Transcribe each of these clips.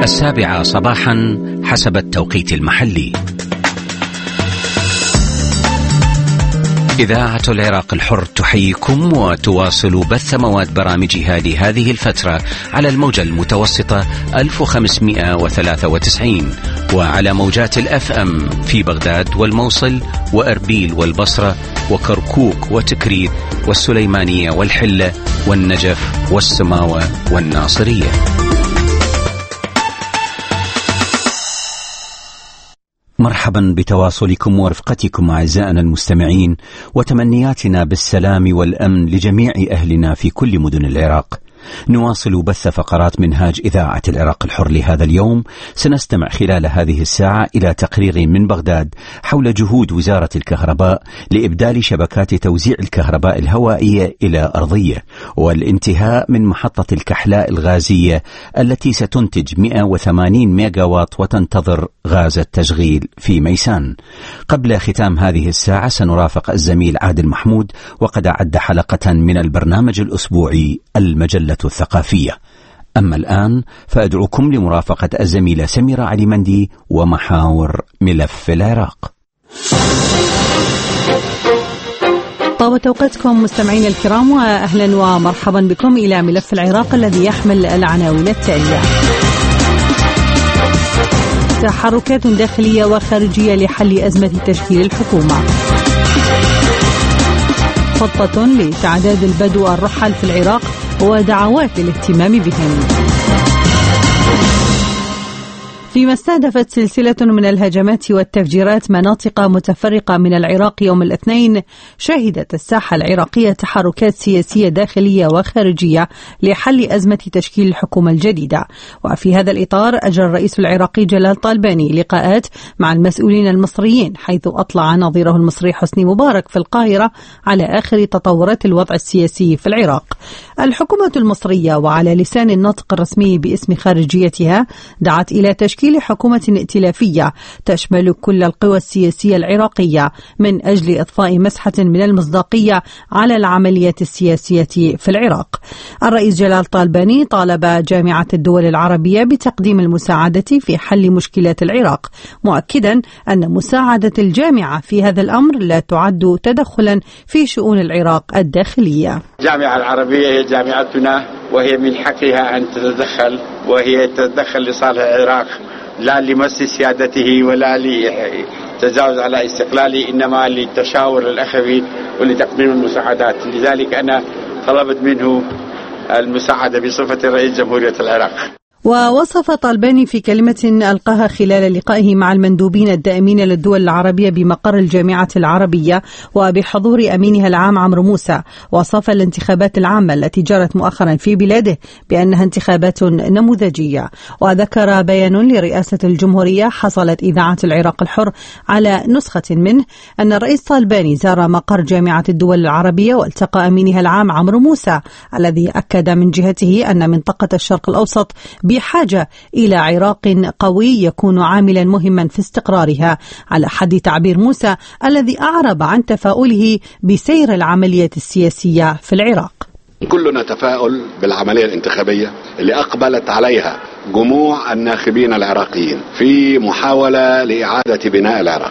7 صباحا حسب التوقيت المحلي. إذاعة العراق الحر تحييكم وتواصل بث مواد برامجها لهذه الفترة على الموجة المتوسطة 1593 وعلى موجات الFM في بغداد والموصل وأربيل والبصرة وكركوك وتكريت والسليمانية والحلة والنجف والسماوة والناصرية. مرحبا بتواصلكم ورفقتكم أعزائنا المستمعين، وتمنياتنا بالسلام والأمن لجميع أهلنا في كل مدن العراق. نواصل بث فقرات منهاج إذاعة العراق الحر لهذا اليوم. سنستمع خلال هذه الساعة إلى تقرير من بغداد حول جهود وزارة الكهرباء لإبدال شبكات توزيع الكهرباء الهوائية إلى أرضية، والانتهاء من محطة الكحلاء الغازية التي ستنتج 180 ميجاوات وتنتظر غاز التشغيل في ميسان. قبل ختام هذه الساعة سنرافق الزميل عادل محمود، وقد أعد حلقة من البرنامج الأسبوعي المجلة الثقافية. أما الآن فأدعوكم لمرافقة الزميلة سميرة علي مندي ومحاور ملف العراق. طابت أوقاتكم مستمعين الكرام، وأهلا ومرحبا بكم إلى ملف العراق الذي يحمل العناوين التالية: تحركات داخلية وخارجية لحل أزمة تشكيل الحكومة، خطة لتعداد البدو الرحل في العراق ودعوات للاهتمام بهم. فيما استهدفت سلسلة من الهجمات والتفجيرات مناطق متفرقة من العراق يوم الاثنين، شهدت الساحة العراقية تحركات سياسية داخلية وخارجية لحل أزمة تشكيل الحكومة الجديدة. وفي هذا الإطار أجرى الرئيس العراقي جلال طالباني لقاءات مع المسؤولين المصريين، حيث أطلع نظيره المصري حسني مبارك في القاهرة على آخر تطورات الوضع السياسي في العراق. الحكومة المصرية وعلى لسان الناطق الرسمي باسم خارجيتها دعت إلى تشكيل حكومة ائتلافية تشمل كل القوى السياسية العراقية من أجل إضفاء مسحة من المصداقية على العملية السياسية في العراق. الرئيس جلال طالباني طالب جامعة الدول العربية بتقديم المساعدة في حل مشكلات العراق، مؤكدا أن مساعدة الجامعة في هذا الأمر لا تعد تدخلا في شؤون العراق الداخلية. الجامعة العربية هي جامعتنا، وهي من حقها أن تتدخل، وهي تتدخل لصالح العراق، لا لمس سيادته ولا لتجاوز على استقلاله، إنما للتشاور الأخوي ولتقديم المساعدات. لذلك أنا طلبت منه المساعدة بصفة رئيس جمهورية العراق. ووصف طالباني في كلمة ألقاها خلال لقائه مع المندوبين الدائمين للدول العربية بمقر الجامعة العربية وبحضور أمينها العام عمرو موسى، وصف الانتخابات العامة التي جرت مؤخرا في بلاده بأنها انتخابات نموذجية. وذكر بيان لرئاسة الجمهورية حصلت إذاعة العراق الحر على نسخة منه أن الرئيس طالباني زار مقر جامعة الدول العربية والتقى أمينها العام عمرو موسى، الذي أكد من جهته أن منطقة الشرق الأوسط بحاجة إلى عراق قوي يكون عاملا مهما في استقرارها، على حد تعبير موسى الذي أعرب عن تفاؤله بسير العملية السياسية في العراق. كلنا تفاؤل بالعملية الانتخابية اللي أقبلت عليها جموع الناخبين العراقيين في محاولة لإعادة بناء العراق،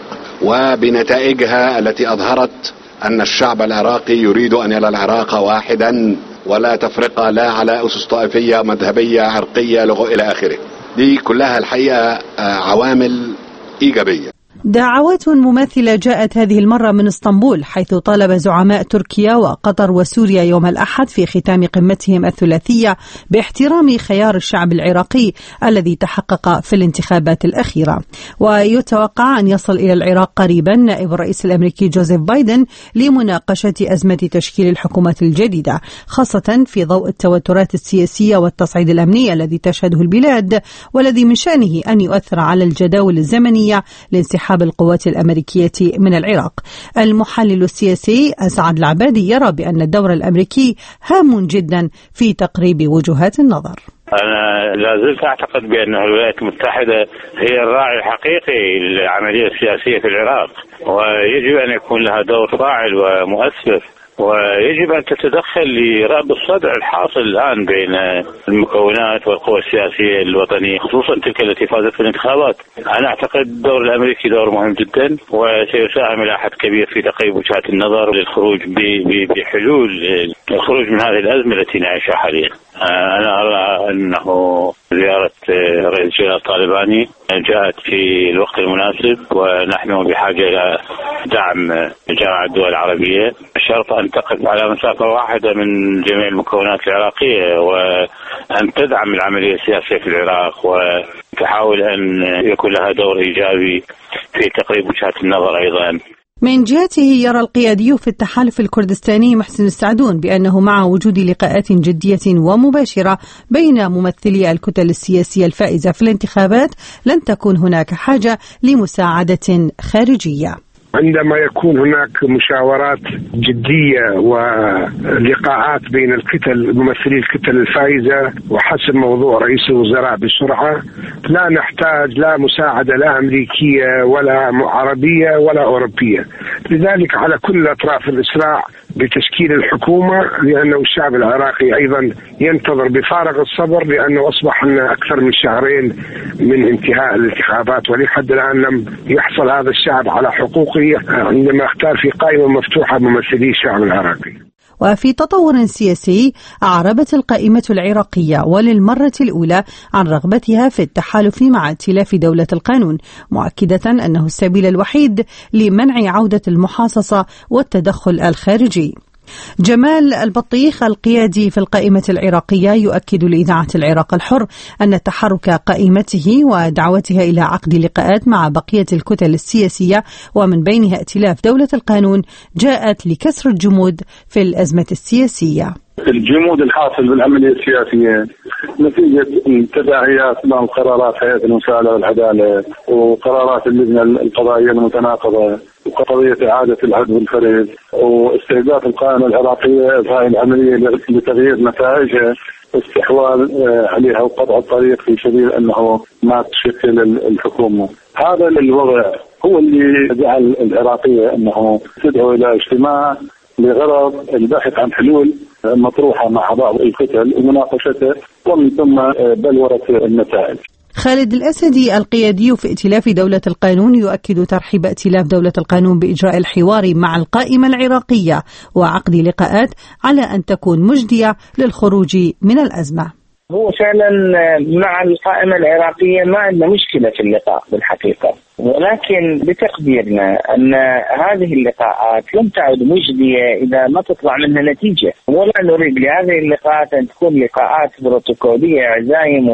وبنتائجها التي أظهرت أن الشعب العراقي يريد أن يرى العراق واحدا ولا تفرقة، لا على أسس طائفية مذهبية عرقية إلى آخره. دي كلها الحقيقة عوامل إيجابية. دعوات مماثلة جاءت هذه المرة من اسطنبول، حيث طالب زعماء تركيا وقطر وسوريا يوم الأحد في ختام قمتهم الثلاثية باحترام خيار الشعب العراقي الذي تحقق في الانتخابات الأخيرة. ويتوقع أن يصل إلى العراق قريبا نائب الرئيس الأمريكي جوزيف بايدن لمناقشة أزمة تشكيل الحكومة الجديدة، خاصة في ضوء التوترات السياسية والتصعيد الأمني الذي تشهده البلاد، والذي من شأنه أن يؤثر على الجداول الزمنية لانسحاب القوات الأمريكية من العراق. المحلل السياسي أسعد العبادي يرى بأن الدور الأمريكي هام جدا في تقريب وجهات النظر. أنا لا زلت أعتقد بأن الولايات المتحدة هي الراعي الحقيقي للعملية السياسية في العراق، ويجب أن يكون لها دور فاعل ومؤثر ويجب أن تتدخل لرأب الصدع الحاصل الآن بين المكونات والقوى السياسية الوطنية، خصوصا تلك التي فازت في الانتخابات. أنا أعتقد الدور الأمريكي دور مهم جدا، وسيساهم إلى حد كبير في تقريب وجهات النظر للخروج بحلول الخروج من هذه الأزمة التي نعيشها حاليا. أنا أرى أنه زيارة رئيس الجلالة الطالباني جاءت في الوقت المناسب، ونحن بحاجة إلى دعم جامعة الدول العربية، شرط أن تقف على مسافة واحدة من جميع المكونات العراقية، وأن تدعم العملية السياسية في العراق، وتحاول أن يكون لها دور إيجابي في تقريب وجهات النظر أيضا. من جهته يرى القيادي في التحالف الكردستاني محسن السعدون بأنه مع وجود لقاءات جدية ومباشرة بين ممثلي الكتل السياسية الفائزة في الانتخابات لن تكون هناك حاجة لمساعدة خارجية. عندما يكون هناك مشاورات جدية ولقاءات بين الكتل ممثلي الكتل الفائزة وحسب موضوع رئيس الوزراء بسرعة، لا نحتاج لا مساعدة لا أمريكية ولا عربية ولا أوروبية. لذلك على كل أطراف الإسراع بتشكيل الحكومة، لأنه الشعب العراقي أيضا ينتظر بفارغ الصبر، لأنه أصبح لنا أكثر من شهرين من انتهاء الانتخابات، ولحد الآن لم يحصل هذا الشعب على حقوقه عندما اختار في قائمة مفتوحة ممثلي الشعب العراقي. وفي تطور سياسي، أعربت القائمة العراقية وللمرة الأولى عن رغبتها في التحالف مع ائتلاف دولة القانون، مؤكدة أنه السبيل الوحيد لمنع عودة المحاصصة والتدخل الخارجي. جمال البطيخ القيادي في القائمة العراقية يؤكد لإذاعة العراق الحر أن تحرك قائمته ودعوتها إلى عقد لقاءات مع بقية الكتل السياسية ومن بينها ائتلاف دولة القانون جاءت لكسر الجمود في الأزمة السياسية. الجمود الحاصل بالعملية السياسية نتيجة تداعيات مع قرارات هيئة المساءلة والعدالة وقرارات اللجنة القضائية المتناقضة وقضية إعادة العهد والفريد واستهداف القائمة العراقية هاي العملية لتغيير نتائجها واستحواذ عليها وقطع الطريق في سبيل أنه ما تشكل الحكومة. هذا الوضع هو اللي جعل العراقية أنه تدعو إلى اجتماع لغرض البحث عن حلول مطروحة مع بعض الكتل ومناقشتها ومن ثم بلورة النتائج. خالد الأسدي القيادي في ائتلاف دولة القانون يؤكد ترحيب ائتلاف دولة القانون بإجراء الحوار مع القائمة العراقية وعقد لقاءات على أن تكون مجدية للخروج من الأزمة. هو فعلا مع القائمة العراقية ما عندنا مشكلة في اللقاء بالحقيقة، ولكن بتقديرنا أن هذه اللقاءات لم تعد مجدية إذا ما تطلع منها نتيجة، ولا نريد لهذه اللقاءات أن تكون لقاءات بروتوكولية عزايم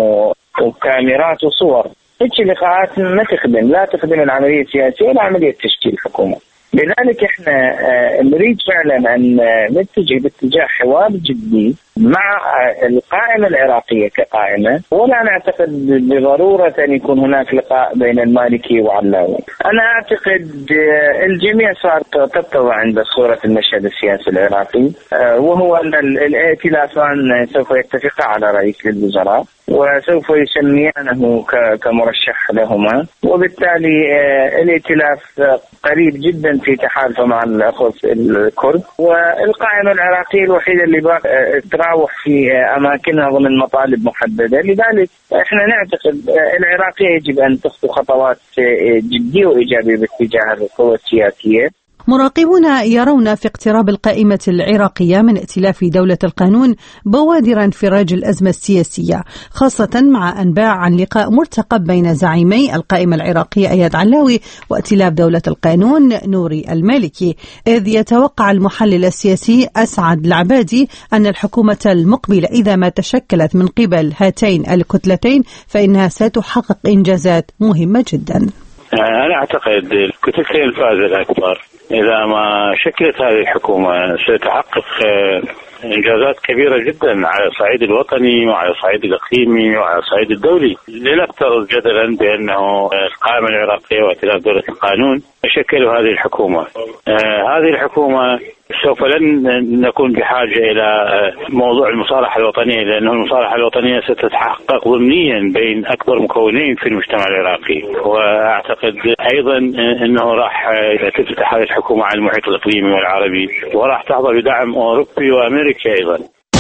وكاميرات وصور. هيك لقاءات ما تخدم، لا تخدم العملية السياسية ولا عملية تشكيل حكومة. لذلك احنا نريد فعلا أن نتجه باتجاه حوار جدي مع القائمة العراقية كقائمة، ولا نعتقد بضرورة أن يكون هناك لقاء بين المالكي وعلاوي. أنا أعتقد الجميع صار تتضع عند صورة المشهد السياسي العراقي، وهو أن الائتلافان سوف يتفقا على رئيس للوزراء وسوف يسميانه كمرشح لهما، وبالتالي الائتلاف قريب جدا في تحالفه مع الأخوة الكرد، والقائمة العراقية الوحيدة اللي تراوح في أماكنها ضمن مطالب محددة. لذلك احنا نعتقد العراقية يجب أن تخطو خطوات جدية وإيجابية باتجاه القوى السياسية. مراقبون يرون في اقتراب القائمة العراقية من ائتلاف دولة القانون بوادر انفراج الأزمة السياسية، خاصة مع أنباء عن لقاء مرتقب بين زعيمي القائمة العراقية أياد علاوي وائتلاف دولة القانون نوري المالكي، إذ يتوقع المحلل السياسي أسعد العبادي أن الحكومة المقبلة إذا ما تشكلت من قبل هاتين الكتلتين فإنها ستحقق إنجازات مهمة جدا. أنا أعتقد الكتلتين الفائزة الأكبر إذا ما شكلت هذه الحكومة ستحقق إنجازات كبيرة جدا على الصعيد الوطني وعلى الصعيد الإقليمي وعلى الصعيد الدولي. لنفترض جدلا بأنه القائمة العراقية وائتلاف دولة القانون شكلوا هذه الحكومة. هذه الحكومة سوف لن نكون بحاجة إلى موضوع المصالحة الوطنية، لأنه المصالحة الوطنية ستتحقق ضمنيا بين أكبر مكونين في المجتمع العراقي، وأعتقد أيضا أنه راح تفتح هذه الحكومة الحكومة على المحيط الإقليمي والعربي، وراح تحظى بدعم أوروبي وأمريكي أيضا.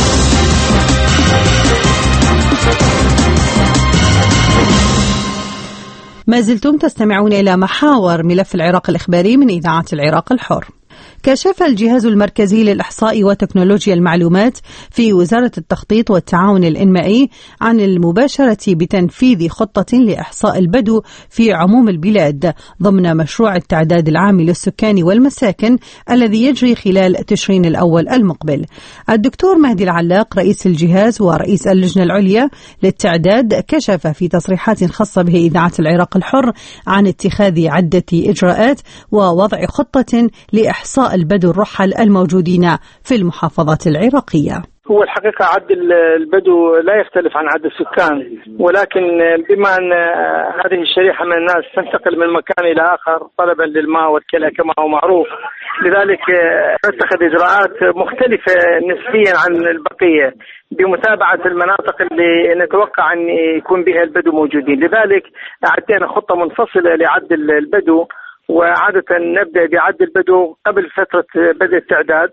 ما زلتم تستمعون إلى محاور ملف العراق الإخباري من إذاعة العراق الحر. كشف الجهاز المركزي للإحصاء وتكنولوجيا المعلومات في وزارة التخطيط والتعاون الإنمائي عن المباشرة بتنفيذ خطة لإحصاء البدو في عموم البلاد ضمن مشروع التعداد العام للسكان والمساكن الذي يجري خلال تشرين الأول المقبل. الدكتور مهدي العلاق رئيس الجهاز ورئيس اللجنة العليا للتعداد كشف في تصريحات خاصة به إذاعة العراق الحر عن اتخاذ عدة إجراءات ووضع خطة لإحصاء البدو الرحل الموجودين في المحافظات العراقية. هو الحقيقة عد البدو لا يختلف عن عد السكان، ولكن بما أن هذه الشريحة من الناس تنتقل من مكان إلى آخر طلبا للماء والكلى كما هو معروف، لذلك نتخذ إجراءات مختلفة نسبيا عن البقية بمتابعة المناطق اللي نتوقع أن يكون بها البدو موجودين. لذلك عدينا خطة منفصلة لعد البدو، وعادة نبدأ بعد البدو قبل فترة بدء التعداد،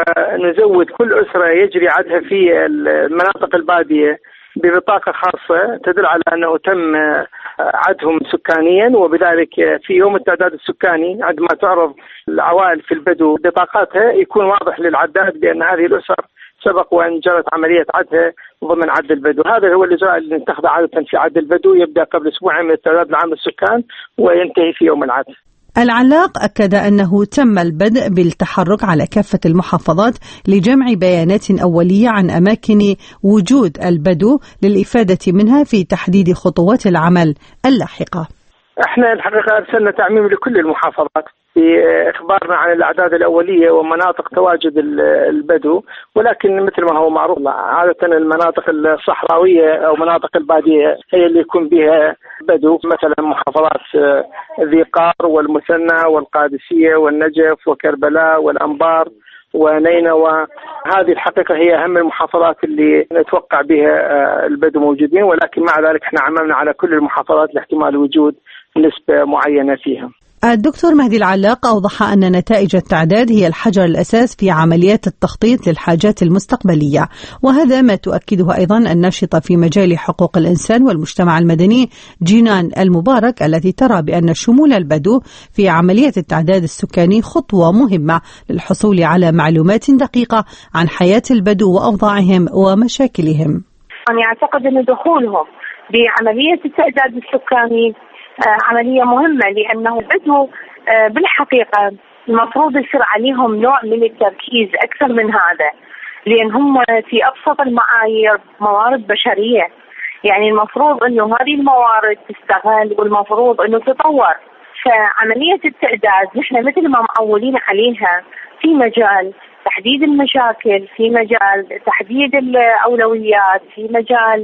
ونزود كل أسرة يجري عدها في المناطق البادية ببطاقة خاصة تدل على أنه تم عدهم سكانيا، وبذلك في يوم التعداد السكاني عندما تعرض العوائل في البدو بطاقاتها يكون واضح للعداد بأن هذه الأسر سبق وأن جرت عملية عدها ضمن عد البدو. هذا هو الإجراء اللي نتخذه عادة في عد البدو، يبدأ قبل أسبوعين من التعداد العام للسكان وينتهي في يوم العد. العلاق أكد أنه تم البدء بالتحرك على كافة المحافظات لجمع بيانات أولية عن أماكن وجود البدو للإفادة منها في تحديد خطوات العمل اللاحقة. احنا الحقيقة أرسلنا تعميم لكل المحافظات بإخبارنا عن الأعداد الأولية ومناطق تواجد البدو، ولكن مثل ما هو معروف عادة المناطق الصحراوية أو مناطق البادية هي اللي يكون بها بدو، مثلا محافظات ذي قار والمثنى والقادسية والنجف وكربلاء والأنبار ونينوى. هذه الحقيقة هي أهم المحافظات اللي نتوقع بها البدو موجودين، ولكن مع ذلك احنا عممنا على كل المحافظات لاحتمال وجود نسبة معينة فيها. الدكتور مهدي العلاق أوضح أن نتائج التعداد هي الحجر الأساس في عمليات التخطيط للحاجات المستقبلية، وهذا ما تؤكده أيضا الناشطة في مجال حقوق الإنسان والمجتمع المدني جينان المبارك، التي ترى بأن شمول البدو في عملية التعداد السكاني خطوة مهمة للحصول على معلومات دقيقة عن حياة البدو وأوضاعهم ومشاكلهم. أنا أعتقد أن دخولهم بعملية التعداد السكاني عملية مهمة، لأنه البدو بالحقيقة المفروض يصير عليهم نوع من التركيز أكثر من هذا، لأن هم في أبسط المعايير موارد بشرية، يعني المفروض أنه هذه الموارد تستغل والمفروض أنه تطور. فعملية التعداد نحن مثل ما معولين عليها في مجال تحديد المشاكل، في مجال تحديد الأولويات، في مجال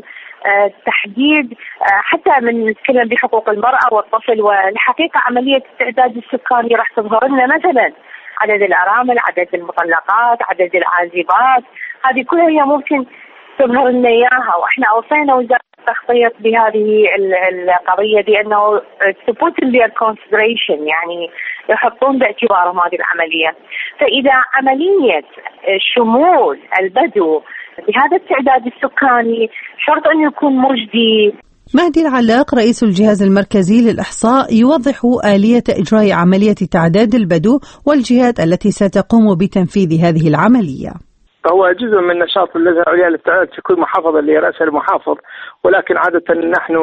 تحديد حتى من نتكلم بحقوق المرأة والطفل. والحقيقة عملية التعداد السكاني راح تظهر لنا مثلا عدد الأرامل، عدد المطلقات، عدد العازبات، هذه كلها هي ممكن تظهر لنا إياها. وإحنا أوصينا وزارة التخطيط بهذه القضية بأنه to put in their consideration، يعني يحطون باعتبارهم هذه العملية. فإذا عملية شمول البدو بهذا التعداد السكاني شرط أن يكون مجدي. مهدي العلاق رئيس الجهاز المركزي للإحصاء يوضح آلية إجراء عملية تعداد البدو والجهات التي ستقوم بتنفيذ هذه العملية. هو جزء من نشاط اللجنة العليا للتعداد في كل محافظة اللي رأسها المحافظ، ولكن عادة نحن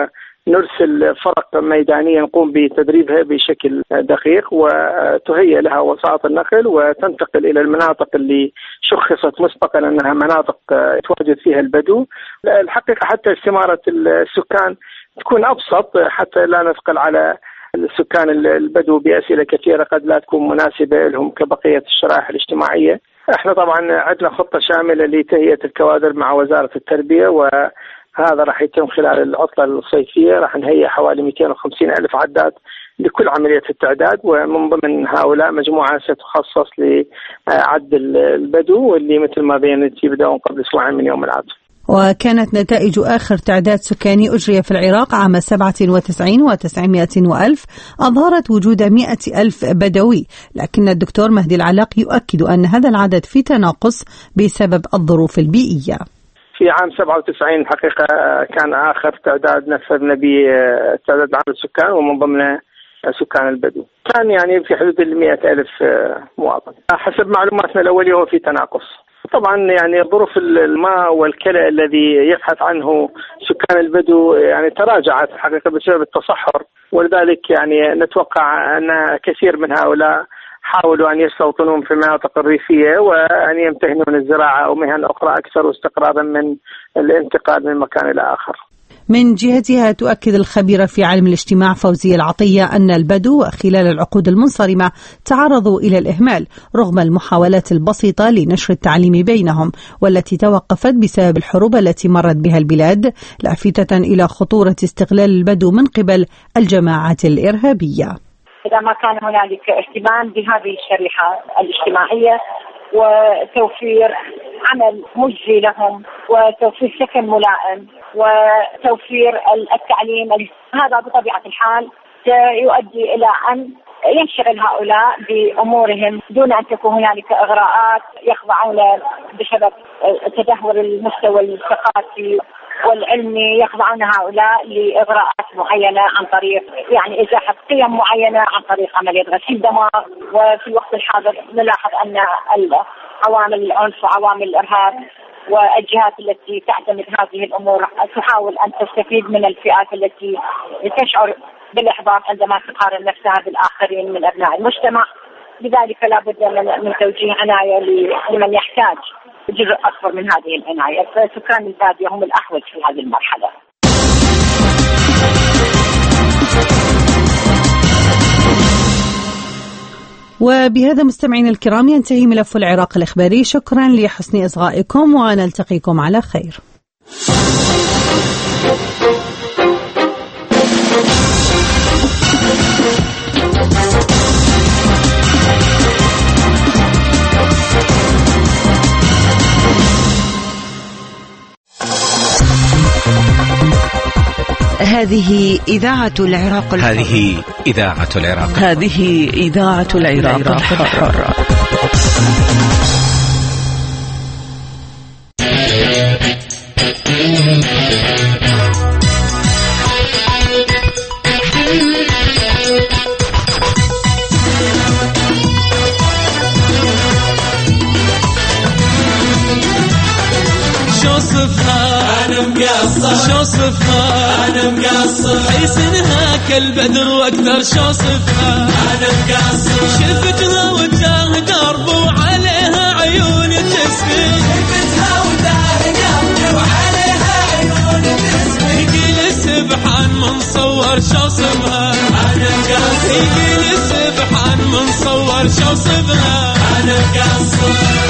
نرسل فرق ميدانية نقوم بتدريبها بشكل دقيق، وتهيئ لها وسائط النقل وتنتقل إلى المناطق اللي شخصت مسبقا أنها مناطق يتواجد فيها البدو. الحقيقة حتى استمارة السكان تكون أبسط، حتى لا نثقل على السكان البدو بأسئلة كثيرة قد لا تكون مناسبة لهم كبقية الشرائح الاجتماعية. احنا طبعا عندنا خطة شاملة لتهيئة الكوادر مع وزارة التربية، وهذا راح يتم خلال العطلة الصيفية. راح نهيئ حوالي 250 ألف عداد لكل عملية التعداد، ومن ضمن هؤلاء مجموعة ستخصص لعد البدو واللي مثل ما بينت يبدأون قبل أسبوعين من يوم العد. وكانت نتائج آخر تعداد سكاني أجري في العراق عام 97 و900 وألف أظهرت وجود 100,000 بدوي، لكن الدكتور مهدي العلاق يؤكد أن هذا العدد في تناقص بسبب الظروف البيئية. في عام 97 الحقيقة كان آخر تعداد نفذنا به تعداد عدد السكان ومن ضمن سكان البدو، كان يعني في حدود 100,000 مواطن. حسب معلوماتنا الأولية هو في تناقص. طبعا يعني ظروف الماء والكلى الذي يبحث عنه سكان البدو يعني تراجعت الحقيقة بسبب التصحر، ولذلك يعني نتوقع أن كثير من هؤلاء حاولوا أن يستوطنون في المناطق الريفية وأن يمتهنوا من الزراعة أو مهن أخرى أكثر استقرارا من الانتقال من مكان إلى آخر. من جهتها تؤكد الخبيرة في علم الاجتماع فوزية العطية أن البدو خلال العقود المنصرمة تعرضوا إلى الإهمال رغم المحاولات البسيطة لنشر التعليم بينهم، والتي توقفت بسبب الحروب التي مرت بها البلاد، لافتة إلى خطورة استغلال البدو من قبل الجماعات الإرهابية. إذا ما كان هنالك اهتمام بهذه الشريحة الاجتماعية وتوفير عمل مجزي لهم وتوفير سكن ملائم وتوفير التعليم، هذا بطبيعة الحال سيؤدي إلى أن ينشغل هؤلاء بأمورهم دون أن تكون هنالك إغراءات يخضعون بسبب تدهور المستوى الثقافي والعلمي، يخضعون هؤلاء لإغراءات معينة عن طريق يعني إزاحة قيم معينة، عن طريق عملية غسيل دماغ. وفي الوقت الحاضر نلاحظ أن عوامل العنف وعوامل الإرهاب والجهات التي تعتمد هذه الأمور تحاول أن تستفيد من الفئات التي تشعر بالإحباط عندما تقارن نفسها بالآخرين من أبناء المجتمع. لذلك لا بد من توجيه عناية لمن يحتاج جزء أكبر من هذه العناية، فسكان البادية هم الأحوج في هذه المرحلة. وبهذا مستمعين الكرام ينتهي ملف العراق الإخباري. شكرا لحسن إصغائكم ونلتقيكم على خير. هذه إذاعة العراق الحر. هذه إذاعة العراق. هذه إذاعة العراق الحر. شو صفها أنا مقصر حيسنها كالبدر وأكثر شو صفها أنا مقصر شفتها وجاه درب وعليها عيون تسفي شفتها وجاه درب وعليها عيون تسفي يقيل السبحان من صور شو صفها أنا مقصر يقيل السبحان من صور شو صفها أنا مقصر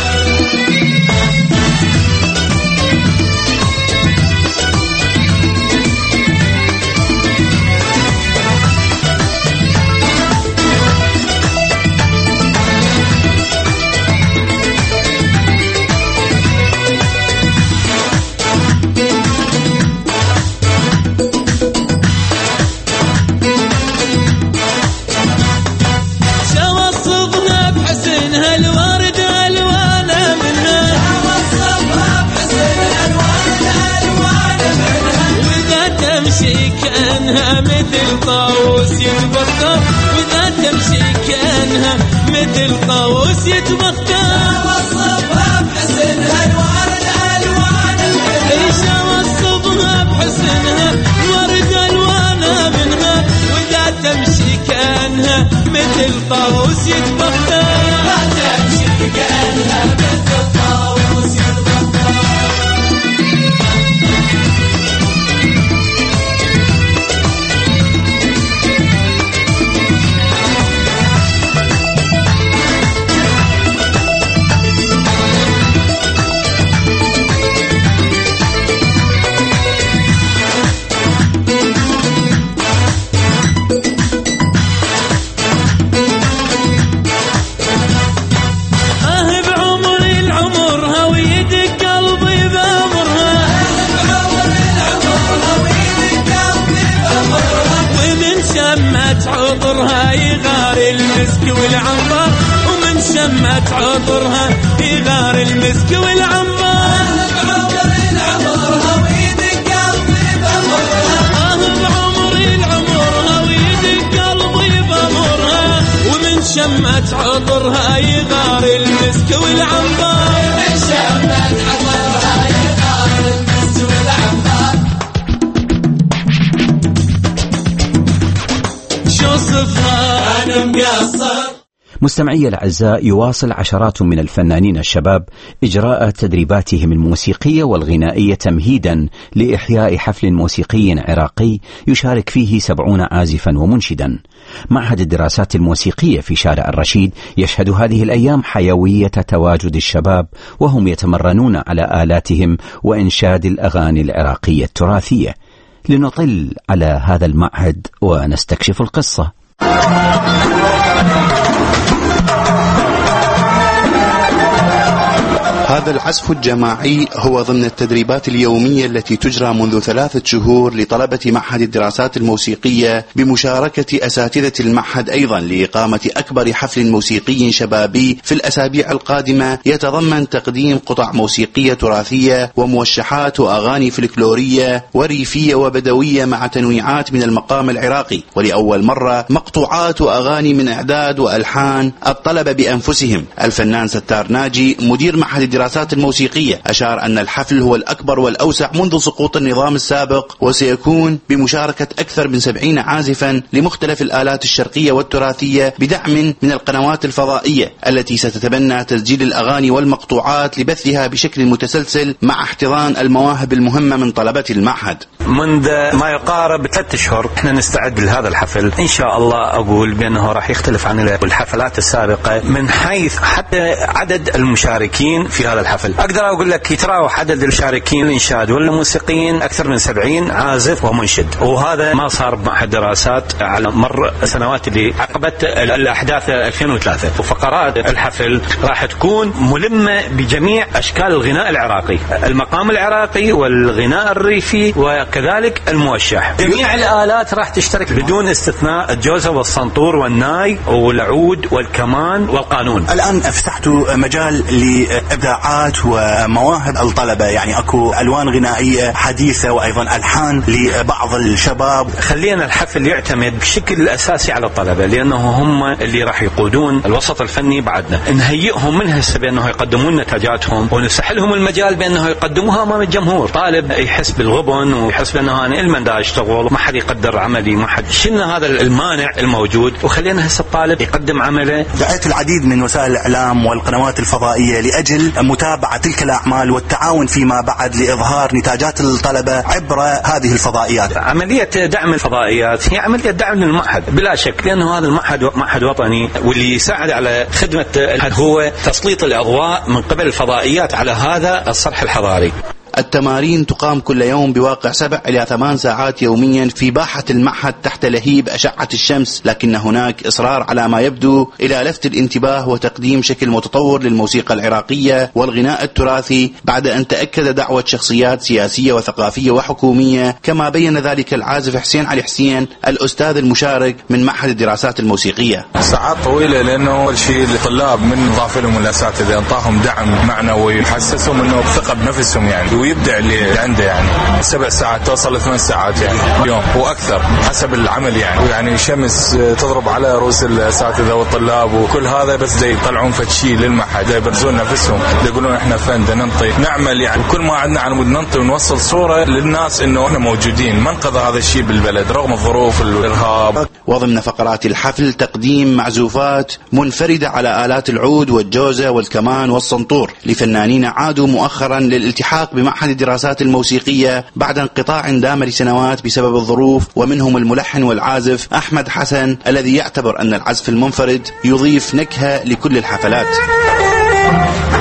مثل طاووس يتبختر وإذا تمشي كأنها مثل طاووس يتبختر وصفها بحسنها الورد ألوان منها وصفها بحسنها الورد ألوان منها وإذا تمشي كأنها مثل طاووس يتبختر وإذا تمشي كأنها مثل طاووس يتبختر. عطرها يغار المسك والعنبر، ومن شمت عطرها يغار المسك والعنبر. بعمر العمرها ويدق قلبي بأمرها، بعمر العمرها ويدق قلبي بأمرها، ومن شمت عطرها يغار المسك والعنبر. من شمت عطرها يغار المسك والعنبر. شو صفها أنا مقصر. مستمعي الأعزاء، يواصل عشرات من الفنانين الشباب إجراء تدريباتهم الموسيقية والغنائية تمهيدا لإحياء حفل موسيقي عراقي يشارك فيه 70 عازفا ومنشدا. معهد الدراسات الموسيقية في شارع الرشيد يشهد هذه الأيام حيوية تواجد الشباب وهم يتمرنون على آلاتهم وإنشاد الأغاني العراقية التراثية. لنطل على هذا المعهد ونستكشف القصة. هذا العزف الجماعي هو ضمن التدريبات اليومية التي تجرى منذ 3 شهور لطلبة معهد الدراسات الموسيقية بمشاركة أساتذة المعهد أيضا لإقامة أكبر حفل موسيقي شبابي في الأسابيع القادمة، يتضمن تقديم قطع موسيقية تراثية وموشحات وأغاني فلكلورية وريفية وبدوية مع تنويعات من المقام العراقي، ولأول مرة مقطوعات وأغاني من إعداد وألحان الطلبة بأنفسهم. الفنان ستار ناجي مدير معهد الدراسات الموسيقية أشار أن الحفل هو الأكبر والأوسع منذ سقوط النظام السابق، وسيكون بمشاركة أكثر من 70 عازفا لمختلف الآلات الشرقية والتراثية بدعم من القنوات الفضائية التي ستتبنى تسجيل الأغاني والمقطوعات لبثها بشكل متسلسل مع احتضان المواهب المهمة من طلبة المعهد. منذ ما يقارب 3 أشهر احنا نستعد لهذا الحفل، إن شاء الله أقول بأنه راح يختلف عن الحفلات السابقة من حيث حتى عدد المشاركين في هذا الحفل. أقدر أقول لك يتراوح عدد المشاركين الإنشاد والموسيقيين أكثر من 70 عازف ومنشد، وهذا ما صار بمعهد دراسات على مر السنوات اللي عقبت الأحداث 2003. وفقرات الحفل راح تكون ملمة بجميع أشكال الغناء العراقي، المقام العراقي والغناء الريفي وكذلك الموشح. جميع الآلات راح تشترك بدون استثناء، الجوزة والصنطور والناي والعود والكمان والقانون. الآن فتحتوا مجال لإبداعات ومواهب الطلبة، يعني أكو ألوان غنائية حديثة وأيضا ألحان لبعض الشباب. خلينا الحفل يعتمد بشكل أساسي على الطلبة، لأنه هم اللي راح يقودون الوسط الفني بعدنا. نهيئهم من هسه بأنه يقدمون نتاجاتهم ونفتح لهم المجال بأنه يقدموها أمام الجمهور. طالب يحس بالغبن ويحس بأنه أنا إلمن دا أشتغل، ما حد يقدر عملي، ما حد، شلنا هذا المانع الموجود وخلينا هسه الطالب يقدم عمله. دعيت العديد من وسائل الإعلام والقنوات الفضائية لأجل متابعة تلك الأعمال والتعاون فيما بعد لإظهار نتاجات الطلبة عبر هذه الفضائيات. عملية دعم الفضائيات هي عملية دعم للمعهد بلا شك، لأنه هذا المعهد معهد وطني، واللي يساعد على خدمة هو تسليط الأضواء من قبل الفضائيات على هذا الصرح الحضاري. التمارين تقام كل يوم بواقع 7 إلى 8 ساعات يوميا في باحة المعهد تحت لهيب أشعة الشمس، لكن هناك إصرار على ما يبدو إلى لفت الانتباه وتقديم شكل متطور للموسيقى العراقية والغناء التراثي، بعد أن تأكد دعوة شخصيات سياسية وثقافية وحكومية، كما بين ذلك العازف حسين علي حسين الأستاذ المشارك من معهد الدراسات الموسيقية. ساعات طويلة، لأنه أول شيء الطلاب من ضاف لهم الأساتذة انطاهم دعم معنوي ويحسسهم أنه بثقة بنفسهم يعني، ويبدع اللي عنده يعني 7 ساعات توصل 8 ساعات يعني اليوم واكثر حسب العمل يعني شمس تضرب على رؤوس الاساتذه والطلاب وكل هذا، بس دا يطلعون فتشي للمعهد، دا يبرزون نفسهم، دا يقولون احنا فن دا ننطي نعمل يعني كل ما عندنا على مود ننطي ونوصل صوره للناس انه احنا موجودين، ما انقذ هذا الشيء بالبلد رغم الظروف والارهاب. وضمن فقرات الحفل تقديم معزوفات منفرده على آلات العود والجوزه والكمان والصنطور لفنانين عادوا مؤخرا للالتحاق بمعهد الدراسات الموسيقية بعد انقطاع دام لسنوات بسبب الظروف، ومنهم الملحن والعازف أحمد حسن الذي يعتبر أن العزف المنفرد يضيف نكهة لكل الحفلات.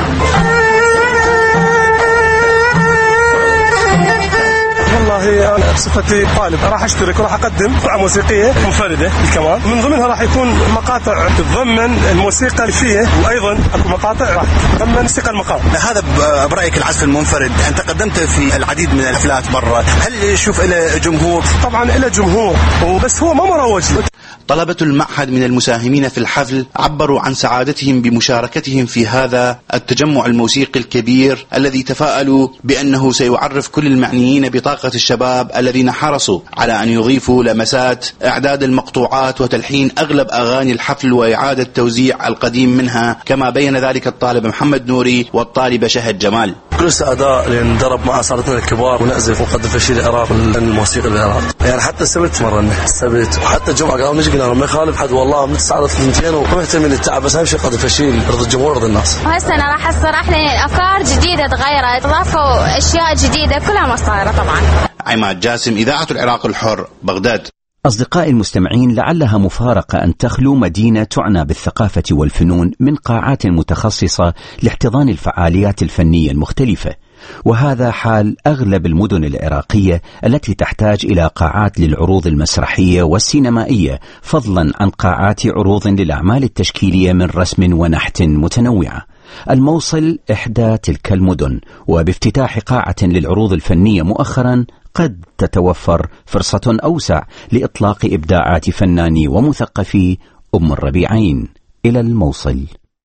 والله بصفتي طالب راح أشترك وراح أقدم قطعة موسيقية منفردة بالكمان، من ضمنها راح يكون مقاطع تتضمن الموسيقى فيه، وأيضا أكو مقاطع راح تتضمن موسيقى المقام. هذا برأيك العزف المنفرد، أنت قدمت في العديد من الحفلات برا، هل يشوف له جمهور؟ طبعا له جمهور، بس هو ما مروج. طلبة المعهد من المساهمين في الحفل عبروا عن سعادتهم بمشاركتهم في هذا التجمع الموسيقي الكبير الذي تفاءلوا بأنه سيعرف كل المعنيين بطاقة الشباب الذين حرصوا على أن يضيفوا لمسات إعداد المقطوعات وتلحين أغلب أغاني الحفل وإعادة توزيع القديم منها، كما بين ذلك الطالب محمد نوري والطالبة شهد جمال. كل الأداء اللي ندرب مع أساتذتنا الكبار ونعزف ونقدم في شيء العراق الموسيقى بالعراق، يعني حتى السبت مرنا السبت وحتى الجمعة قالوا نجي قلنا ما يخالف حد، والله متساعد ثنتين ومهتمين للتعب، بس أهم شيء قدم في شيء يرضي الجمهور ويرضي الناس. هالسنة راح الصراحة أفكار جديدة تغيرت، ضافوا أشياء جديدة كلها مصايرة طبعا. عماد جاسم، إذاعة العراق الحر، بغداد. أصدقائي المستمعين، لعلها مفارقة أن تخلو مدينة تعنى بالثقافة والفنون من قاعات متخصصة لاحتضان الفعاليات الفنية المختلفة، وهذا حال أغلب المدن العراقية التي تحتاج إلى قاعات للعروض المسرحية والسينمائية، فضلا عن قاعات عروض للأعمال التشكيلية من رسم ونحت متنوعة. الموصل إحدى تلك المدن، وبافتتاح قاعة للعروض الفنية مؤخرا قد تتوفر فرصة أوسع لإطلاق إبداعات فناني ومثقفي أم الربيعين. إلى الموصل.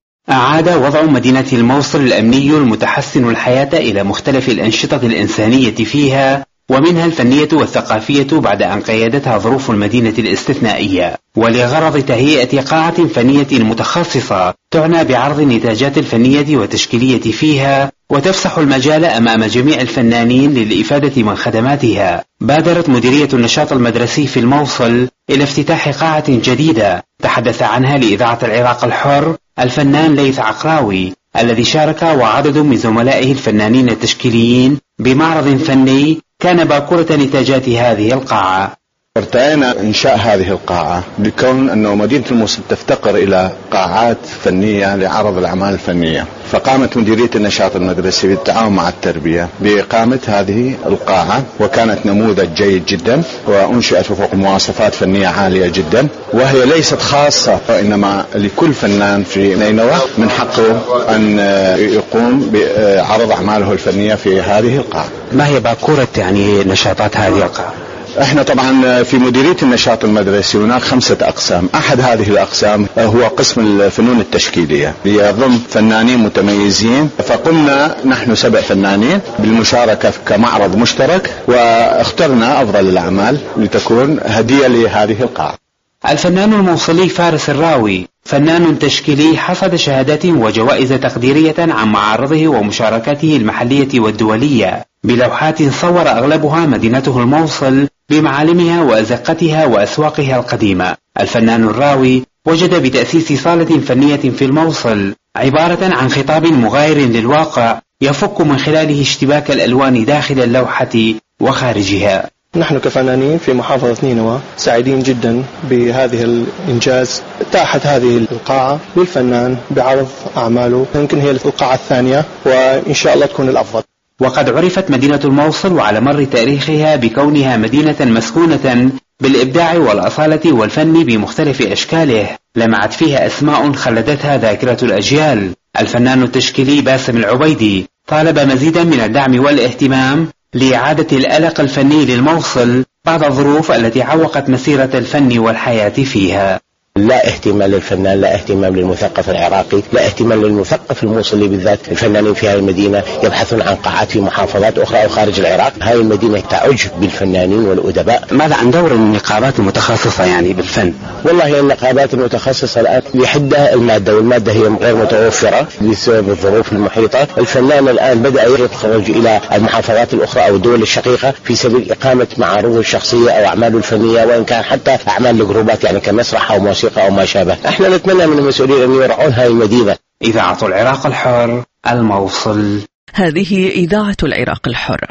أعاد وضع مدينة الموصل الأمني المتحسن الحياة إلى مختلف الأنشطة الإنسانية فيها، ومنها الفنية والثقافية، بعد أن قيدتها ظروف المدينة الاستثنائية، ولغرض تهيئة قاعة فنية متخصصة تعنى بعرض النتاجات الفنية والتشكيلية فيها، وتفسح المجال أمام جميع الفنانين للإفادة من خدماتها. بادرت مديرية النشاط المدرسي في الموصل إلى افتتاح قاعة جديدة تحدث عنها لإذاعة العراق الحر الفنان ليث عقراوي، الذي شارك وعدد من زملائه الفنانين التشكيليين بمعرض فني كان باكورة نتاجات هذه القاعة. ارتأينا إنشاء هذه القاعة لكون أنه مدينة الموصل تفتقر إلى قاعات فنية لعرض الأعمال الفنية، فقامت مديرية النشاط المدرسي بالتعاون مع التربية بإقامة هذه القاعة، وكانت نموذج جيد جدا وأنشئت وفق مواصفات فنية عالية جدا، وهي ليست خاصة وإنما لكل فنان في نينوى من حقه أن يقوم بعرض أعماله الفنية في هذه القاعة. ما هي باكورة يعني نشاطات هذه القاعة؟ احنا طبعا في مديرية النشاط المدرسي هناك 5 أقسام. احد هذه الاقسام هو قسم الفنون التشكيلية، يضم فنانين متميزين، فقمنا نحن 7 فنانين بالمشاركة كمعرض مشترك، واخترنا افضل الاعمال لتكون هدية لهذه القاعة. الفنان الموصلي فارس الراوي فنان تشكيلي حصد شهادات وجوائز تقديرية عن معارضه ومشاركاته المحلية والدولية بلوحات صور أغلبها مدينته الموصل بمعالمها وأزقتها وأسواقها القديمة. الفنان الراوي وجد بتأسيس صالة فنية في الموصل عبارة عن خطاب مغاير للواقع يفك من خلاله اشتباك الألوان داخل اللوحة وخارجها. نحن كفنانين في محافظة نينوى سعيدين جدا بهذه الإنجاز. اتاحت هذه القاعة للفنان بعرض أعماله، يمكن هي القاعة الثانية وإن شاء الله تكون الأفضل. وقد عرفت مدينة الموصل وعلى مر تاريخها بكونها مدينة مسكونة بالإبداع والأصالة والفن بمختلف أشكاله، لمعت فيها أسماء خلدتها ذاكرة الأجيال. الفنان التشكيلي باسم العبيدي طالب مزيدا من الدعم والاهتمام لإعادة الألق الفني للموصل بعد الظروف التي عوقت مسيرة الفن والحياة فيها. لا اهتمام للفنان، لا اهتمام للمثقف العراقي، لا اهتمام للمثقف الموصلي بالذات. الفنانين في هذه المدينة يبحثون عن قاعات في محافظات أخرى أو خارج العراق. هذه المدينة تعج بالفنانين والأدباء. ماذا عن دور النقابات المتخصصة يعني بالفن؟ والله النقابات المتخصصة الآن بحدها المادة، والمادة هي غير متوفرة بسبب الظروف المحيطة. الفنان الآن بدأ يخرج إلى المحافظات الأخرى أو الدول الشقيقة في سبيل إقامة معارضه الشخصية أو أعماله الفنية، وإن كان حتى أعمال لجروبات يعني كمسرح أو موسيقى أو ما شابه. احنا نتمنى من المسؤولين أن يرعون هذه المدينة. إذاعة العراق الحر، الموصل. هذه إذاعة العراق الحر.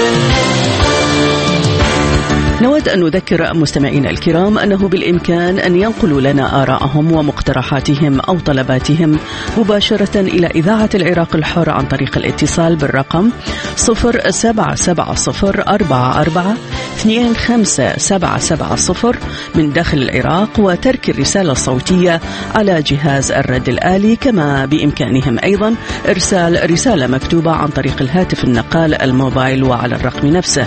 نود أن نذكر مستمعينا الكرام أنه بالإمكان أن ينقلوا لنا آراءهم ومقترحاتهم أو طلباتهم مباشرة إلى إذاعة العراق الحر عن طريق الاتصال بالرقم 077044 25770 من داخل العراق وترك الرسالة الصوتية على جهاز الرد الآلي، كما بإمكانهم أيضا إرسال رسالة مكتوبة عن طريق الهاتف النقال الموبايل وعلى الرقم نفسه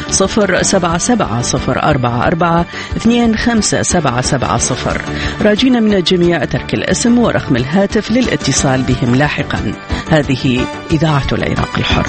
077-044-25770. راجين من الجميع ترك الاسم ورقم الهاتف للاتصال بهم لاحقا. هذه إذاعة العراق الحر.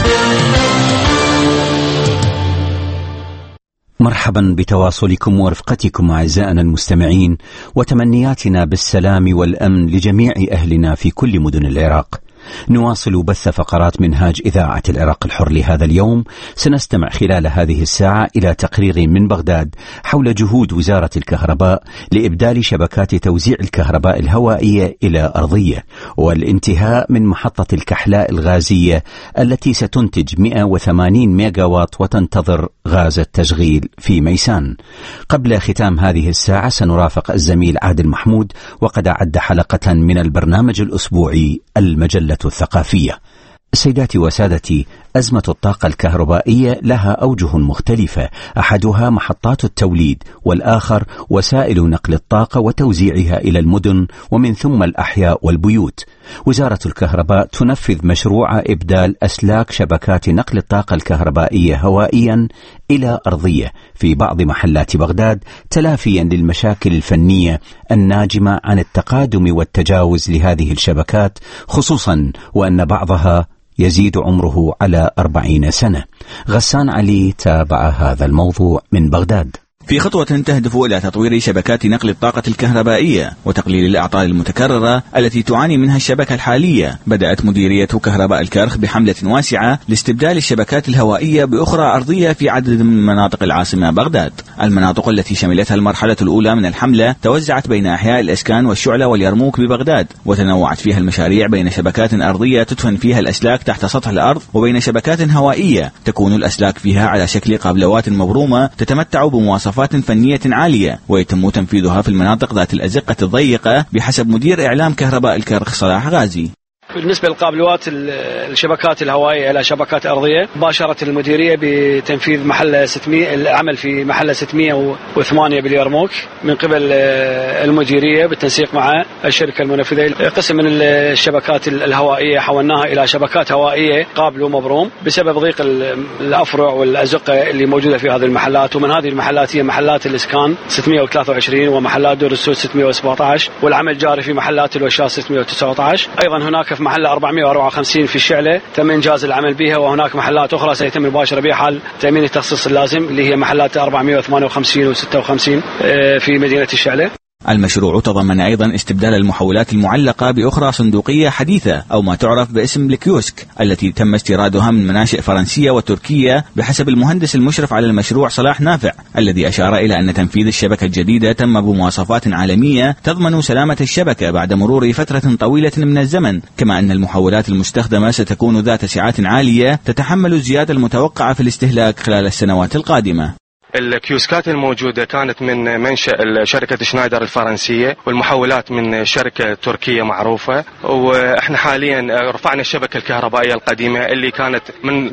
مرحبا بتواصلكم ورفقتكم أعزائنا المستمعين، وتمنياتنا بالسلام والأمن لجميع أهلنا في كل مدن العراق. نواصل بث فقرات منهاج إذاعة العراق الحر لهذا اليوم. سنستمع خلال هذه الساعة إلى تقرير من بغداد حول جهود وزارة الكهرباء لإبدال شبكات توزيع الكهرباء الهوائية إلى أرضية، والانتهاء من محطة الكحلاء الغازية التي ستنتج 180 ميجاوات وتنتظر غاز التشغيل في ميسان. قبل ختام هذه الساعة سنرافق الزميل عادل محمود، وقد أعد حلقة من البرنامج الأسبوعي المجلة الثقافية. سيداتي وسادتي، أزمة الطاقة الكهربائية لها أوجه مختلفة، أحدها محطات التوليد، والآخر وسائل نقل الطاقة وتوزيعها إلى المدن ومن ثم الأحياء والبيوت. وزارة الكهرباء تنفذ مشروع إبدال أسلاك شبكات نقل الطاقة الكهربائية هوائيا إلى أرضية في بعض محلات بغداد، تلافيا للمشاكل الفنية الناجمة عن التقادم والتجاوز لهذه الشبكات، خصوصا وأن بعضها يزيد عمره على 40 سنة. غسان علي تابع هذا الموضوع من بغداد. في خطوة تهدف إلى تطوير شبكات نقل الطاقة الكهربائية وتقليل الأعطال المتكررة التي تعاني منها الشبكة الحالية، بدأت مديرية كهرباء الكرخ بحملة واسعة لاستبدال الشبكات الهوائية بأخرى أرضية في عدد من مناطق العاصمة بغداد. المناطق التي شملتها المرحلة الأولى من الحملة توزعت بين أحياء الإسكان والشعلة واليرموك ببغداد، وتنوعت فيها المشاريع بين شبكات أرضية تدفن فيها الأسلاك تحت سطح الأرض، وبين شبكات هوائية تكون الأسلاك فيها على شكل قابلوات مبرومة تتمتع بمواصفات فنية عالية، ويتم تنفيذها في المناطق ذات الأزقة الضيقة بحسب مدير إعلام كهرباء الكرخ صلاح غازي. بالنسبة للقابلوات الشبكات الهوائية إلى شبكات أرضية، باشرت المديرية بتنفيذ محل 600 العمل في محل 608 باليرموك من قبل المديرية بالتنسيق مع الشركة المنفذة. قسم من الشبكات الهوائية حولناها إلى شبكات هوائية قابل ومبروم بسبب ضيق الأفرع والأزقة اللي موجودة في هذه المحلات، ومن هذه المحلات هي محلات الإسكان 623 ومحلات دور السود 617، والعمل جاري في محلات الوشاة 619. أيضا هناك في محل 454 في الشعلة تم إنجاز العمل بها، وهناك محلات أخرى سيتم المباشرة بها حال تأمين التخصيص اللازم اللي هي محلات 458 و56 في مدينة الشعلة. المشروع تضمن أيضا استبدال المحولات المعلقة بأخرى صندوقية حديثة أو ما تعرف باسم الكيوسك، التي تم استيرادها من مناشئ فرنسية وتركية بحسب المهندس المشرف على المشروع صلاح نافع، الذي أشار إلى أن تنفيذ الشبكة الجديدة تم بمواصفات عالمية تضمن سلامة الشبكة بعد مرور فترة طويلة من الزمن، كما أن المحولات المستخدمة ستكون ذات سعات عالية تتحمل الزيادة المتوقعة في الاستهلاك خلال السنوات القادمة. الكيوسكات الموجودة كانت من منشأ شركة شنايدر الفرنسية، والمحولات من شركة تركية معروفة، وإحنا حاليا رفعنا الشبكة الكهربائية القديمة اللي كانت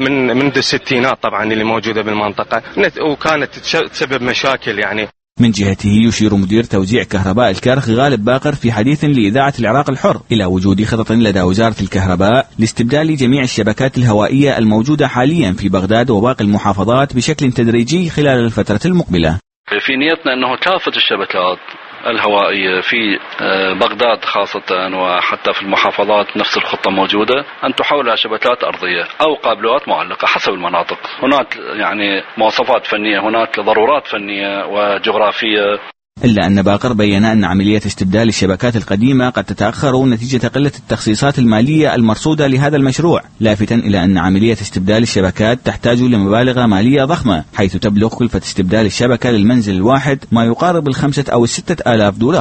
من الستينات طبعا اللي موجودة بالمنطقة، وكانت تسبب مشاكل يعني. من جهته يشير مدير توزيع كهرباء الكرخ غالب باقر في حديث لإذاعة العراق الحر إلى وجود خطط لدى وزارة الكهرباء لاستبدال جميع الشبكات الهوائية الموجودة حاليا في بغداد وباقي المحافظات بشكل تدريجي خلال الفترة المقبلة. في نيتنا أنه كافة الشبكات الهوائية في بغداد خاصة وحتى في المحافظات نفس الخطة موجودة، أن تحول إلى شبكات أرضية أو قابلوات معلقة حسب المناطق. هناك يعني مواصفات فنية، هناك ضرورات فنية وجغرافية. إلا أن باقر بيّن أن عملية استبدال الشبكات القديمة قد تتأخر نتيجة قلة التخصيصات المالية المرصودة لهذا المشروع، لافتاً إلى أن عملية استبدال الشبكات تحتاج لمبالغ مالية ضخمة، حيث تبلغ كلفة استبدال الشبكة للمنزل الواحد ما يقارب 5 أو 6 آلاف دولار.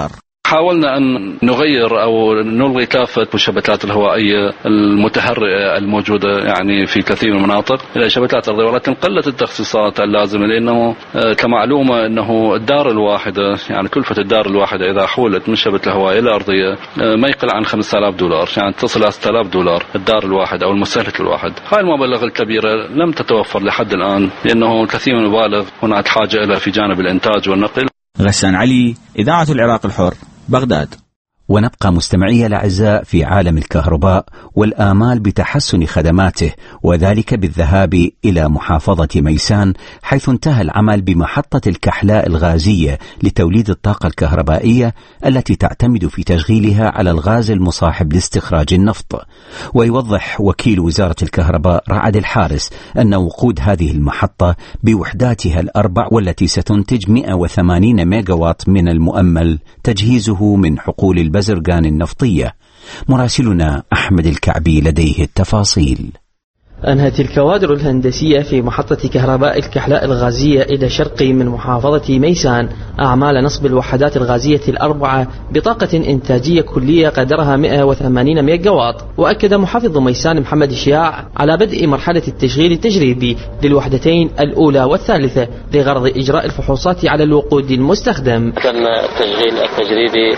حاولنا أن نغير أو نلغي كافة الشبكات الهوائية المتهرئة الموجودة يعني في كثير من المناطق إلى شبكات أرضية، ولكن قلت التخصيصات اللازمة، لأنه كمعلومة أنه الدار الواحدة يعني كلفة الدار الواحدة إذا حولت من شبكة هوائية إلى أرضية ما يقل عن $5000 يعني تصل إلى $6000 الدار الواحد أو المستهلك الواحد. هاي المبالغ الكبيرة لم تتوفر لحد الآن، لأنه الكثير من المبالغ هناك حاجة إلى في جانب الإنتاج والنقل. غسان علي، إذاعة العراق الحر، بغداد. ونبقى مستمعي الأعزاء في عالم الكهرباء والآمال بتحسن خدماته، وذلك بالذهاب إلى محافظة ميسان حيث انتهى العمل بمحطة الكحلاء الغازية لتوليد الطاقة الكهربائية التي تعتمد في تشغيلها على الغاز المصاحب لاستخراج النفط. ويوضح وكيل وزارة الكهرباء رعد الحارس أن وقود هذه المحطة بوحداتها الأربع والتي ستنتج 180 ميجاوات من المؤمل تجهيزه من حقول البزرقان النفطية. مراسلنا أحمد الكعبي لديه التفاصيل. أنهت الكوادر الهندسية في محطة كهرباء الكحلاء الغازية إلى شرقي من محافظة ميسان أعمال نصب الوحدات الغازية الأربعة بطاقة إنتاجية كلية قدرها 180 ميجاوات. وأكد محافظ ميسان محمد شياع على بدء مرحلة التشغيل التجريبي للوحدتين الأولى والثالثة لغرض إجراء الفحوصات على الوقود المستخدم. تم التشغيل التجريبي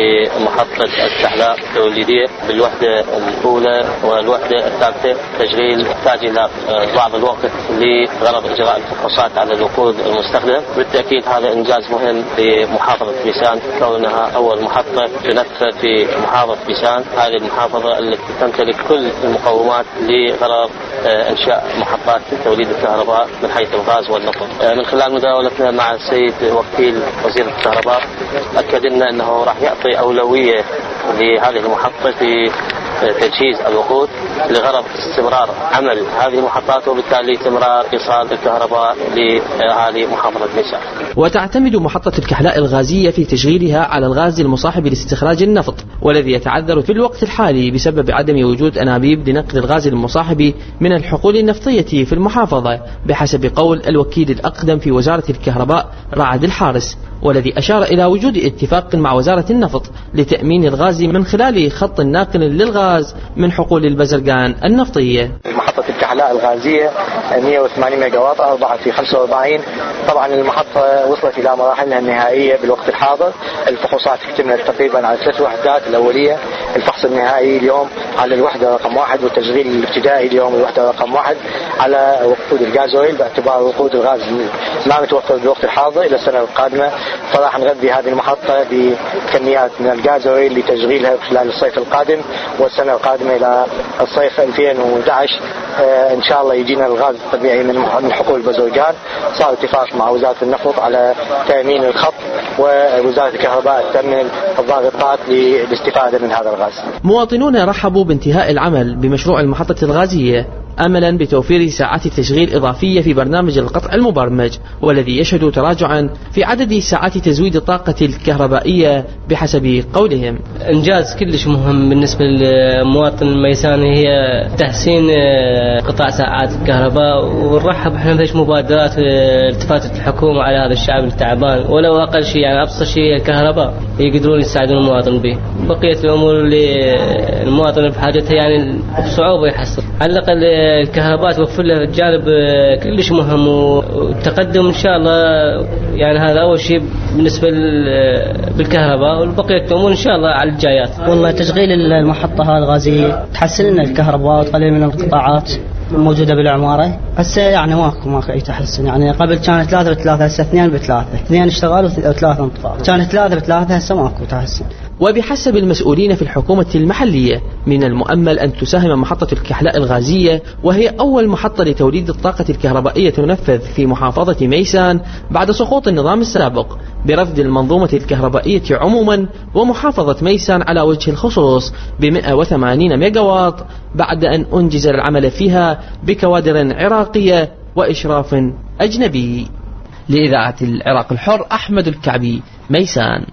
لمحطة الكحلاء التوليدية بالوحدة الأولى والوحدة الثالثة، تشغيل يحتاج إلى بعض الوقت لغرض إجراء الفحوصات على الوقود المستخدم. بالتأكيد هذا إنجاز مهم لمحافظة ميسان كونها أول محطة تنفذ في محافظة ميسان، هذه المحافظة التي تمتلك كل المقومات لغرض إنشاء محطات توليد الكهرباء من حيث الغاز والنفط. من خلال مداولتنا مع السيد وكيل وزير الكهرباء أكد لنا أنه راح يعطي أولوية لهذه المحطة في تجهيز الوقود لغرض استمرار عمل هذه المحطات وبالتالي استمرار إيصال الكهرباء لأهالي محافظة ميسان. وتعتمد محطة الكحلاء الغازية في تشغيلها على الغاز المصاحب لاستخراج النفط، والذي يتعذر في الوقت الحالي بسبب عدم وجود أنابيب لنقل الغاز المصاحب من الحقول النفطية في المحافظة، بحسب قول الوكيل الأقدم في وزارة الكهرباء رعد الحارس، والذي أشار إلى وجود اتفاق مع وزارة النفط لتأمين الغاز من خلال خط ناقل للغاز من حقول البزرقان النفطية. محطة الكحلاء الغازية 180 ميجاوات 4 في 45. طبعا المحطة وصلت إلى مراحلها النهائية بالوقت الحاضر. الفحوصات اكتملت تقريبا على 3 وحدات الأولية، الفحص النهائي اليوم على الوحدة رقم 1 والتشغيل الابتدائي اليوم الوحدة رقم 1 على وقود الغازويل، باعتبار وقود الغاز لا متوفر بالوقت الحاضر إلى السنة القادمة. فراح نغذي هذه المحطة بكميات من الغازويل لتشغيلها خلال الصيف القادم والسنة القادمة إلى الصيف 2011 إن شاء الله يجينا الغاز الطبيعي من حقول البزرقان. صار اتفاق مع وزارة النفط على تأمين الخط، ووزارة الكهرباء تأمن الضاغطات للاستفادة من هذا الغاز. مواطنون رحبوا بانتهاء العمل بمشروع المحطة الغازية أملا بتوفير ساعات تشغيل إضافية في برنامج القطع المبرمج، والذي يشهد تراجعا في عدد ساعات تزويد الطاقة الكهربائية بحسب قولهم. إنجاز كلش مهم بالنسبة للمواطن الميساني هي تحسين قطاع ساعات الكهرباء، ونرحب احنا بهيش مبادرات التفاتت الحكومة على هذا الشعب التعبان، ولو أقل شيء يعني أبسط شيء الكهرباء يقدرون يساعدون المواطن به. بقية الأمور اللي المواطن بحاجتها يعني بصعوبة يحصل، على الأقل الكهرباء توفر له جانب كلش مهم والتقدم إن شاء الله. يعني هذا أول شيء بالنسبة بالكهرباء، والبقية الأمور إن شاء الله على الجايات. والله تشغيل المحطة هذه الغازية تحسن لنا الكهرباء وتقلل من القطاعات موجودة بالعمارة. هسه يعني ماكو أي تحسن، يعني قبل كانت 3 ب3 هسه 2 ب3، 2 اشتغلوا و3 انطفاء، كانت 3 ب3 هسه ماكو تحسن. وبحسب المسؤولين في الحكومة المحلية من المؤمل أن تساهم محطة الكحلاء الغازية، وهي أول محطة لتوليد الطاقة الكهربائية تنفذ في محافظة ميسان بعد سقوط النظام السابق، برفض المنظومة الكهربائية عموما ومحافظة ميسان على وجه الخصوص ب180 ميجاوات، بعد أن أنجز العمل فيها بكوادر عراقية وإشراف أجنبي. لإذاعة العراق الحر، أحمد الكعبي، ميسان.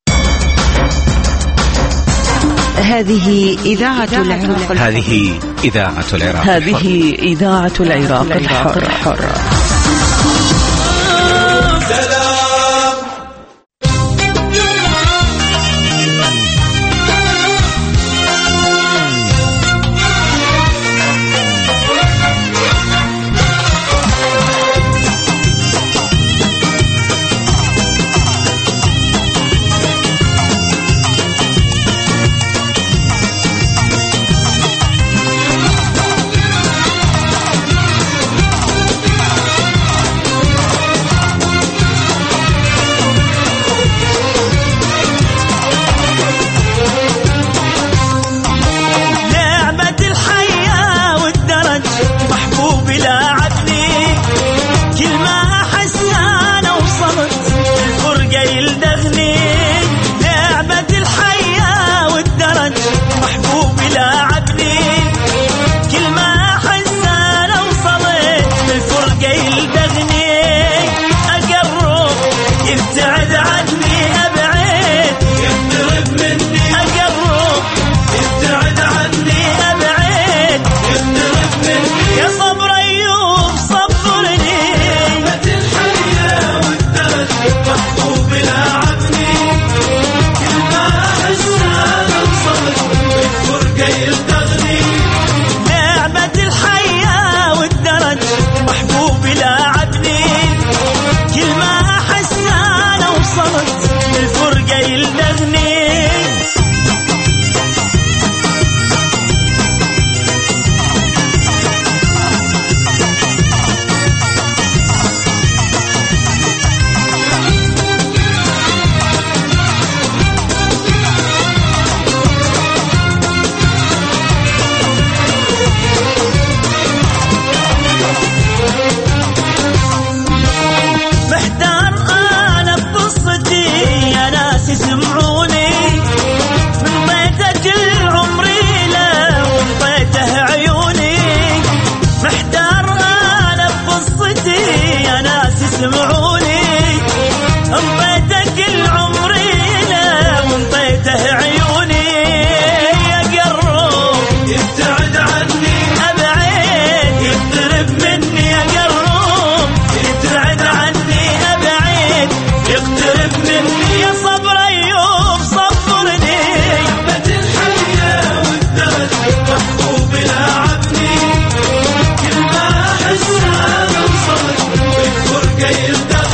هذه إذاعة العراق. هذه إذاعة العراق. هذه إذاعة العراق الحر.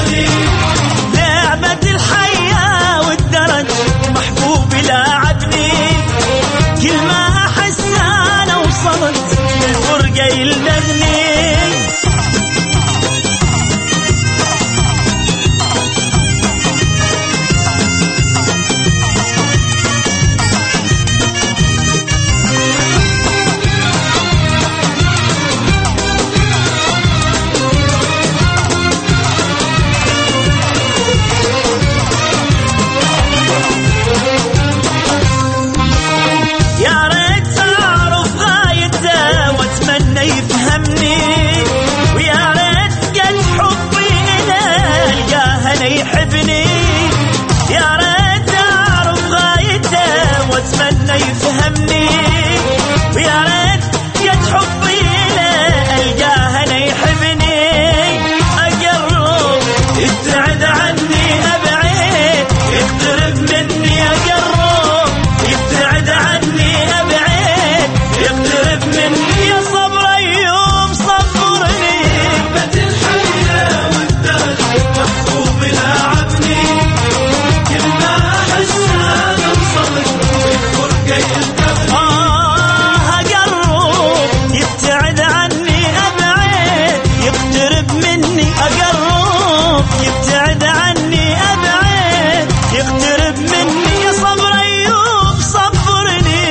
عجبني لعبة الحياة والدرج محبوبي لاعبني كل ما أحس أنا وصلت الفرقة يلدغني يحبني يا ريت أعرف غايته وأتمنى يفهمني ويا ريت قد حبي له ألقاه أنا يحبني أقرب يبتعد عني أبعد يقترب مني أقرب يبتعد عني أبعد يقترب مني يا صبر أيوب صبرني لعبة الحياة والدرج محبوب لاعبني كل ما أحس أنا وصلت الفرقة يلتقني أقرب يبتعد عني أبعد يقترب مني أقرب يبتعد عني أبعد يقترب مني يا صبر أيوب صبرني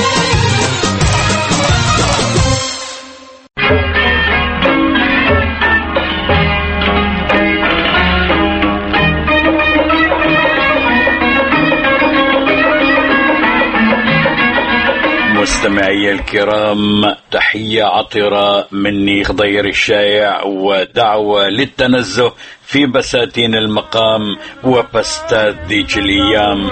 مستمعي الكرام، تحية عطرة مني خضير الشايع ودعوة للتنزه في بساتين المقام وبستات ذيك الأيام.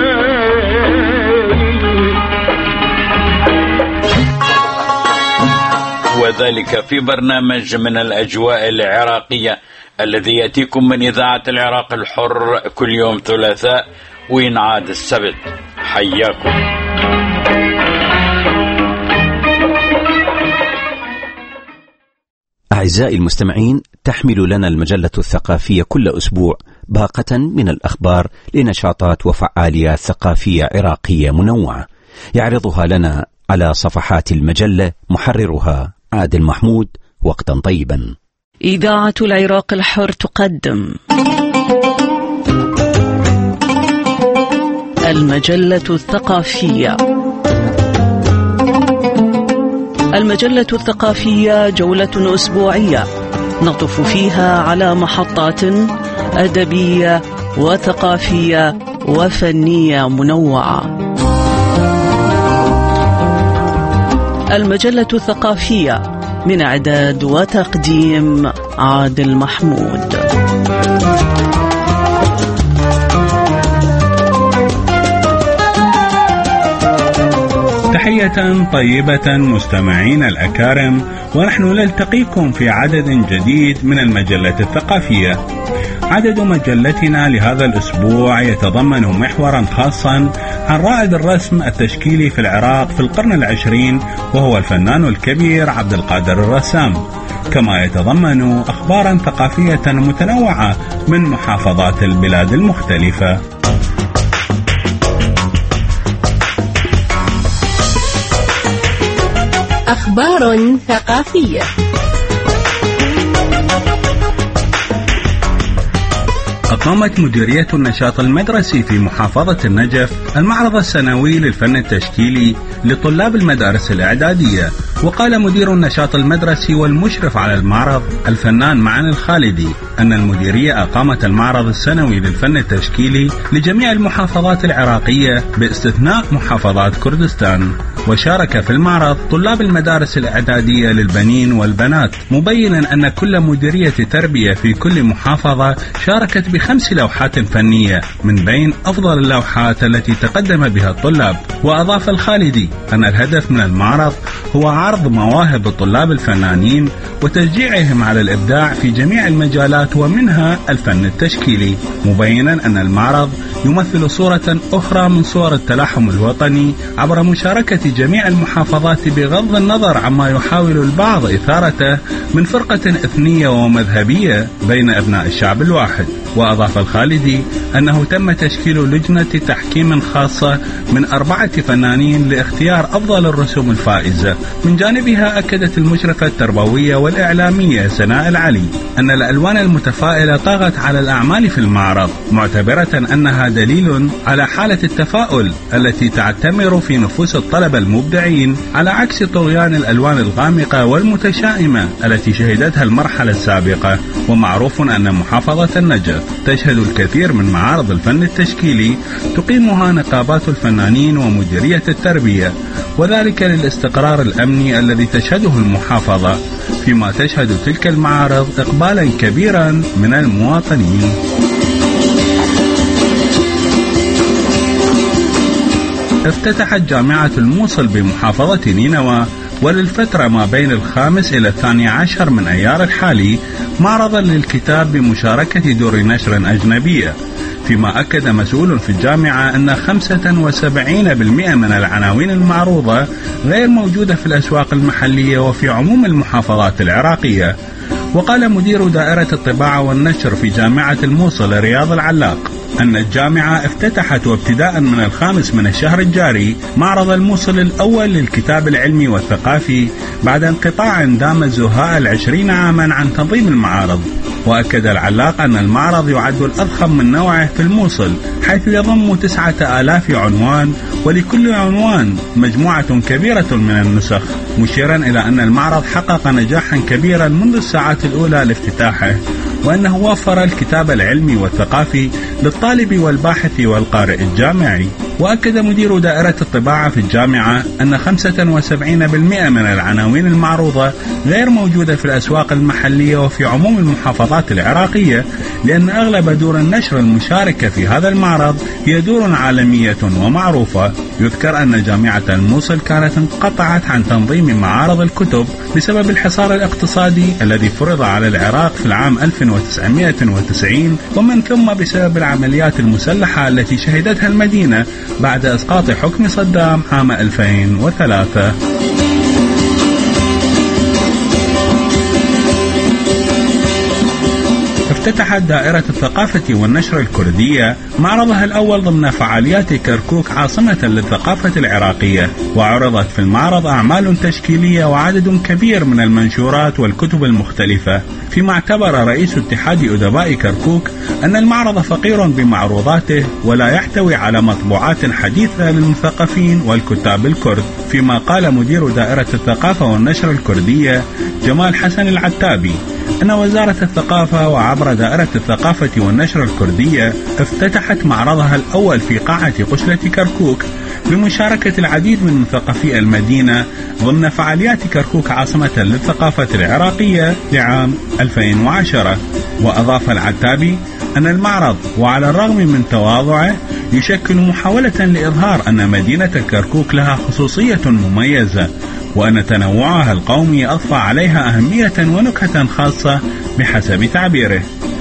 وذلك في برنامج من الأجواء العراقية الذي يأتيكم من إذاعة العراق الحر كل يوم ثلاثاء وينعاد السبت. حياكم. أعزائي المستمعين، تحمل لنا المجلة الثقافية كل أسبوع باقة من الأخبار لنشاطات وفعاليات ثقافية عراقية منوعة يعرضها لنا على صفحات المجلة محررها عادل محمود. وقتا طيبا. إذاعة العراق الحر تقدم المجلة الثقافية. المجلة الثقافية جولة أسبوعية نطف فيها على محطات أدبية وثقافية وفنية منوعة. المجلة الثقافية من إعداد وتقديم عادل محمود. تحية طيبة مستمعين الأكارم، ونحن نلتقيكم في عدد جديد من المجلة الثقافية. عدد مجلتنا لهذا الأسبوع يتضمن محورا خاصا عن رائد الرسم التشكيلي في العراق في القرن العشرين، وهو الفنان الكبير عبد القادر الرسام، كما يتضمن أخبارا ثقافية متنوعة من محافظات البلاد المختلفة. أخبار ثقافية. أقامت مديرية النشاط المدرسي في محافظة النجف المعرض السنوي للفن التشكيلي لطلاب المدارس الإعدادية. وقال مدير النشاط المدرسي والمشرف على المعرض الفنان معن الخالدي أن المديرية أقامت المعرض السنوي للفن التشكيلي لجميع المحافظات العراقية باستثناء محافظات كردستان، وشارك في المعرض طلاب المدارس الإعدادية للبنين والبنات، مبينا أن كل مديرية تربية في كل محافظة شاركت ب5 لوحات فنية من بين أفضل اللوحات التي تقدم بها الطلاب. وأضاف الخالدي أن الهدف من المعرض هو عرض مواهب الطلاب الفنانين وتشجيعهم على الإبداع في جميع المجالات ومنها الفن التشكيلي، مبينا أن المعرض يمثل صورة أخرى من صور التلاحم الوطني عبر مشاركة جميع المحافظات بغض النظر عما يحاول البعض إثارته من فرقة إثنية ومذهبية بين أبناء الشعب الواحد. وأضاف الخالدي أنه تم تشكيل لجنة تحكيم خاصة من 4 فنانين لاختيار أفضل الرسوم الفائزة. من جانبها أكدت المشرفة التربوية والإعلامية سناء العلي أن الألوان المتفائلة طغت على الأعمال في المعرض، معتبرة أنها دليل على حالة التفاؤل التي تعتمر في نفوس الطلبة المبدعين، على عكس طغيان الألوان الغامقة والمتشائمة التي شهدتها المرحلة السابقة. ومعروف أن محافظة النجف تشهد الكثير من معارض الفن التشكيلي تقيمها نقابات الفنانين ومديرية التربية، وذلك للاستقرار الأمني الذي تشهده المحافظة، فيما تشهد تلك المعارض إقبالا كبيرا من المواطنين. افتتحت جامعة الموصل بمحافظة نينوى وللفترة ما بين 5 إلى 12 من أيار الحالي معرضا للكتاب بمشاركة دور نشر أجنبية، فيما أكد مسؤول في الجامعة أن 75% من العناوين المعروضة غير موجودة في الأسواق المحلية وفي عموم المحافظات العراقية. وقال مدير دائرة الطباعة والنشر في جامعة الموصل رياض العلاق أن الجامعة افتتحت وابتداء من 5 من الشهر الجاري معرض الموصل الأول للكتاب العلمي والثقافي بعد انقطاع دام زهاء 20 عاما عن تنظيم المعارض. وأكد العلاق أن المعرض يعد الأضخم من نوعه في الموصل، حيث يضم 9000 عنوان، ولكل عنوان مجموعة كبيرة من النسخ، مشيرا إلى أن المعرض حقق نجاحا كبيرا منذ الساعات الأولى لافتتاحه، وأنه وفر الكتاب العلمي والثقافي للطالب والباحث والقارئ الجامعي. وأكد مدير دائرة الطباعة في الجامعة أن 75% من العناوين المعروضة غير موجودة في الأسواق المحلية وفي عموم المحافظات العراقية، لأن أغلب دور النشر المشاركة في هذا المعرض هي دور عالمية ومعروفة. يذكر أن جامعة الموصل كانت انقطعت عن تنظيم معارض الكتب بسبب الحصار الاقتصادي الذي فرض على العراق في العام 1990، ومن ثم بسبب العمليات المسلحة التي شهدتها المدينة بعد إسقاط حكم صدام عام 2003. افتتحت دائرة الثقافة والنشر الكردية معرضها الأول ضمن فعاليات كركوك عاصمة للثقافة العراقية، وعرضت في المعرض أعمال تشكيلية وعدد كبير من المنشورات والكتب المختلفة، فيما اعتبر رئيس اتحاد أدباء كركوك أن المعرض فقير بمعروضاته ولا يحتوي على مطبوعات حديثة للمثقفين والكتاب الكرد. فيما قال مدير دائرة الثقافة والنشر الكردية جمال حسن العتابي أن وزارة الثقافة وعبر دائرة الثقافة والنشر الكردية افتتحت معرضها الأول في قاعة قشلة كركوك بمشاركة العديد من مثقفي المدينة ضمن فعاليات كركوك عاصمة للثقافة العراقية لعام 2010. وأضاف العتابي أن المعرض وعلى الرغم من تواضعه يشكل محاولة لإظهار أن مدينة كركوك لها خصوصية مميزة، وأن تنوعها القومي أضفى عليها أهمية ونكهة خاصة بحسب تعبيره،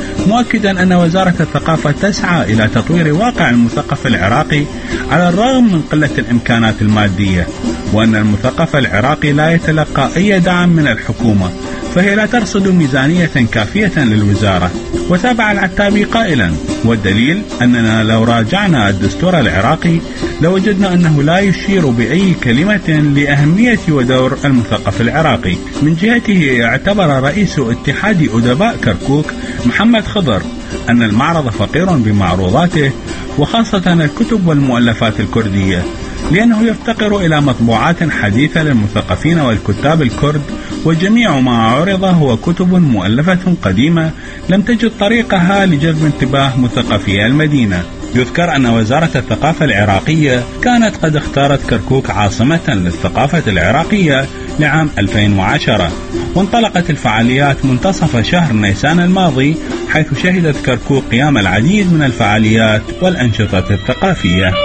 مؤكدا أن وزارة الثقافة تسعى إلى تطوير واقع المثقف العراقي على الرغم من قلة الإمكانات المادية، وأن المثقف العراقي لا يتلقى أي دعم من الحكومة، فهي لا ترصد ميزانية كافية للوزارة. وتابع العتابي قائلا: والدليل أننا لو راجعنا الدستور العراقي لوجدنا أنه لا يشير بأي كلمة لأهمية ودور المثقف العراقي. من جهته اعتبر رئيس اتحاد أدباء كركوك محمد خضر أن المعرض فقير بمعروضاته، وخاصة الكتب والمؤلفات الكردية، لأنه يفتقر إلى مطبوعات حديثة للمثقفين والكتاب الكرد، وجميع ما عرض هو كتب مؤلفة قديمة لم تجد طريقها لجذب انتباه مثقفي المدينة. يذكر أن وزارة الثقافة العراقية كانت قد اختارت كركوك عاصمة للثقافة العراقية لعام 2010، وانطلقت الفعاليات منتصف شهر نيسان الماضي، حيث شهدت كركوك قيام العديد من الفعاليات والأنشطة الثقافية.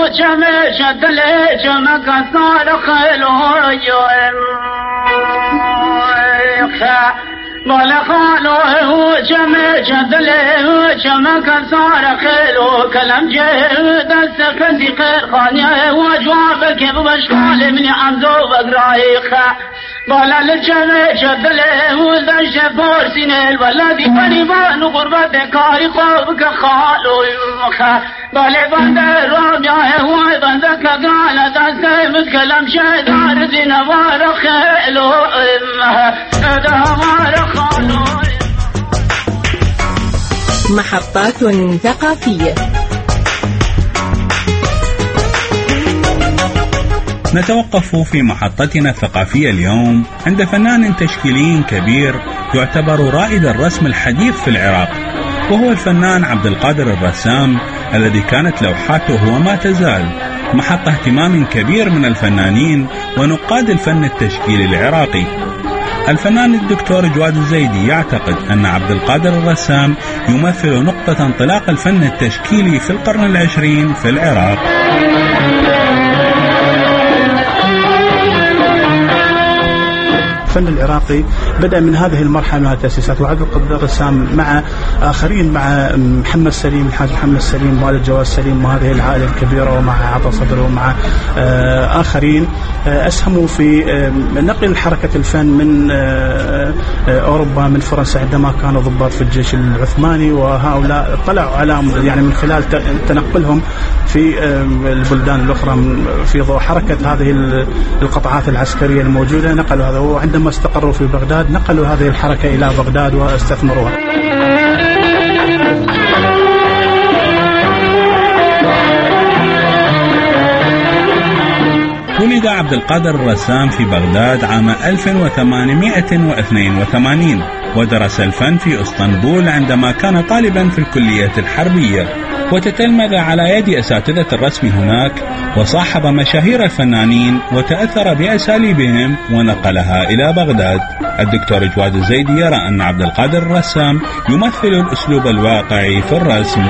وجمع دلي جمع كثار خلو ولا خالو جمع دلي جمع كثار خلو كلام جهد السكندي خير خانية وجوابك بمشغال من عمزو بقرايخ بالا لجمع جدله وزنش فورسين الولدي قريبان غربة كاري خوبك خالو يمخا بالي بندر رابعه وبندك قالت أسيب كلام شدار زين وارخ خيلو ده وارخ خالو. محطات ثقافية. نتوقف في محطتنا الثقافية اليوم عند فنان تشكيلي كبير يعتبر رائد الرسم الحديث في العراق، وهو الفنان عبد القادر الرسام، الذي كانت لوحاته وما تزال محط اهتمام كبير من الفنانين ونقاد الفن التشكيلي العراقي. الفنان الدكتور جواد الزيدي يعتقد أن عبد القادر الرسام يمثل نقطة انطلاق الفن التشكيلي في القرن العشرين في العراق. الفن العراقي بدأ من هذه المرحلة من التأسيسات، وعبد القادر الرسام مع آخرين، مع محمد سليم الحاج محمد سليم والد جواد سليم وهذه العائلة الكبيرة، ومع عطا صدر ومع آخرين أسهموا في نقل حركة الفن من أوروبا، من فرنسا عندما كانوا ضباط في الجيش العثماني، وهؤلاء طلعوا على يعني من خلال تنقلهم في البلدان الأخرى في ضوء حركة هذه القطاعات العسكرية الموجودة، نقلوا هذا. وعندما استقروا في بغداد نقلوا هذه الحركة إلى بغداد واستثمروها. ولد عبد القادر الرسام في بغداد عام 1882 ودرس الفن في اسطنبول عندما كان طالبا في الكلية الحربية، وتتلمذ على يد أساتذة الرسم هناك، وصاحب مشاهير الفنانين وتأثر بأساليبهم ونقلها إلى بغداد. الدكتور جواد الزيدي يرى أن عبد القادر الرسام يمثل الأسلوب الواقعي في الرسم.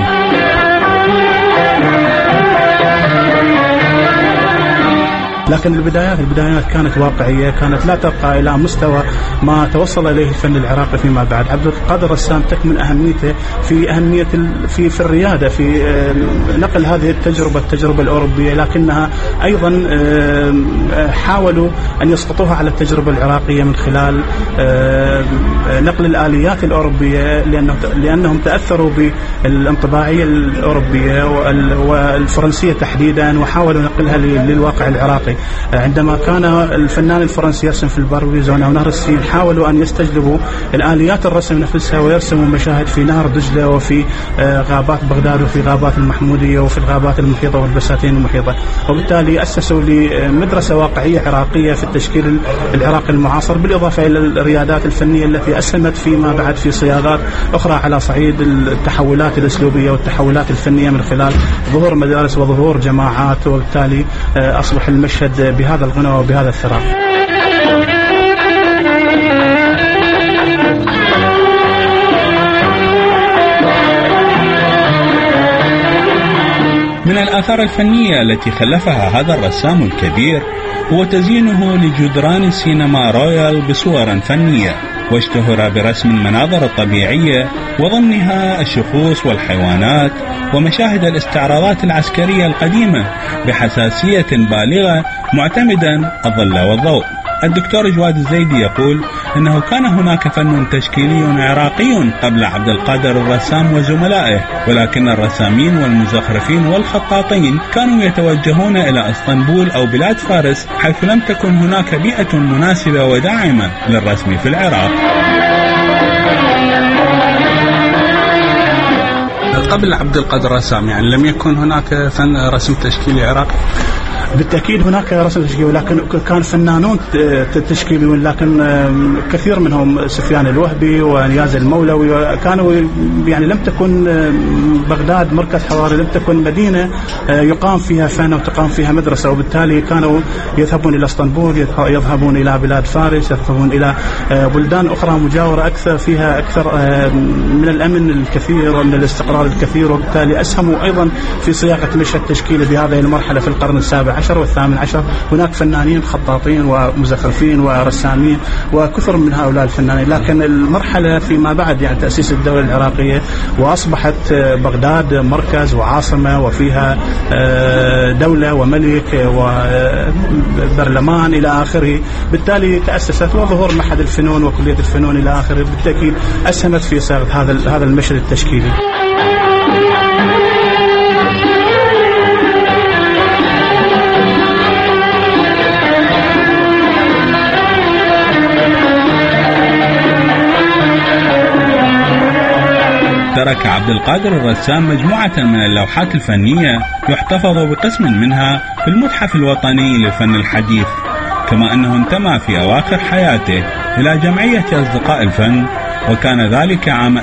لكن البدايات كانت واقعية، كانت لا ترقى إلى مستوى ما توصل إليه الفن العراقي فيما بعد. عبد القادر الرسام تكمن أهميته في أهمية في الريادة، في نقل هذه التجربة الأوروبية، لكنها أيضا حاولوا أن يسقطوها على التجربة العراقية من خلال نقل الآليات الأوروبية، لأنهم تأثروا بالانطباعية الأوروبية والفرنسية تحديدا، وحاولوا نقلها للواقع العراقي. عندما كان الفنان الفرنسي يرسم في البارويزون أو نهر السين، حاولوا أن يستجلبوا الآليات الرسم نفسها ويرسموا مشاهد في نهر دجلة وفي غابات بغداد وفي غابات المحمودية وفي الغابات المحيطة والبساتين المحيطة، وبالتالي أسسوا لمدرسة واقعية عراقية في التشكيل العراقي المعاصر، بالإضافة إلى الريادات الفنية التي أسهمت فيما بعد في صياغات أخرى على صعيد التحولات الأسلوبية والتحولات الفنية من خلال ظهور مدارس وظهور جماعات، وبالتالي أصبح المشهد بهذا الغنى وبهذا الثراء. من الآثار الفنية التي خلفها هذا الرسام الكبير هو تزيينه لجدران السينما رويال بصور فنية، واشتهر برسم المناظر الطبيعية وضمنها الشخوص والحيوانات ومشاهد الاستعراضات العسكرية القديمة بحساسية بالغة معتمدا الظل والضوء. الدكتور جواد الزيدي يقول أنه كان هناك فن تشكيلي عراقي قبل عبد القادر الرسام وزملائه، ولكن الرسامين والمزخرفين والخطاطين كانوا يتوجهون إلى اسطنبول أو بلاد فارس، حيث لم تكن هناك بيئة مناسبة وداعمة للرسم في العراق. قبل عبد القادر الرسام يعني لم يكن هناك فن رسم تشكيلي عراقي. بالتأكيد هناك رسم تشكيلي، ولكن كان فنانون تشكيليون، لكن كثير منهم سفيان الوهبي ونياز المولوي كانوا يعني لم تكن بغداد مركز حضاري، لم تكن مدينة يقام فيها فن وتقام فيها مدرسة، وبالتالي كانوا يذهبون إلى اسطنبول، يذهبون إلى بلاد فارس، يذهبون إلى بلدان أخرى مجاورة أكثر فيها أكثر من الأمن الكثير ومن الاستقرار الكثير، وبالتالي أسهموا أيضا في صياغة مشهد تشكيلي بهذه المرحلة في القرن السابع عشر والثامن عشر. هناك فنانين خطاطين ومزخرفين ورسامين وكثر من هؤلاء الفنانين، لكن المرحلة فيما بعد يعني تأسيس الدولة العراقية وأصبحت بغداد مركز وعاصمة وفيها دولة وملك وبرلمان إلى آخره، بالتالي تأسست وظهور معهد الفنون وكلية الفنون إلى آخره بالتأكيد أسهمت في صياغة هذا المشهد التشكيلي. ترك عبد القادر الرسام مجموعة من اللوحات الفنية يحتفظ بقسم منها في المتحف الوطني للفن الحديث، كما أنه انتمى في أواخر حياته إلى جمعية أصدقاء الفن، وكان ذلك عام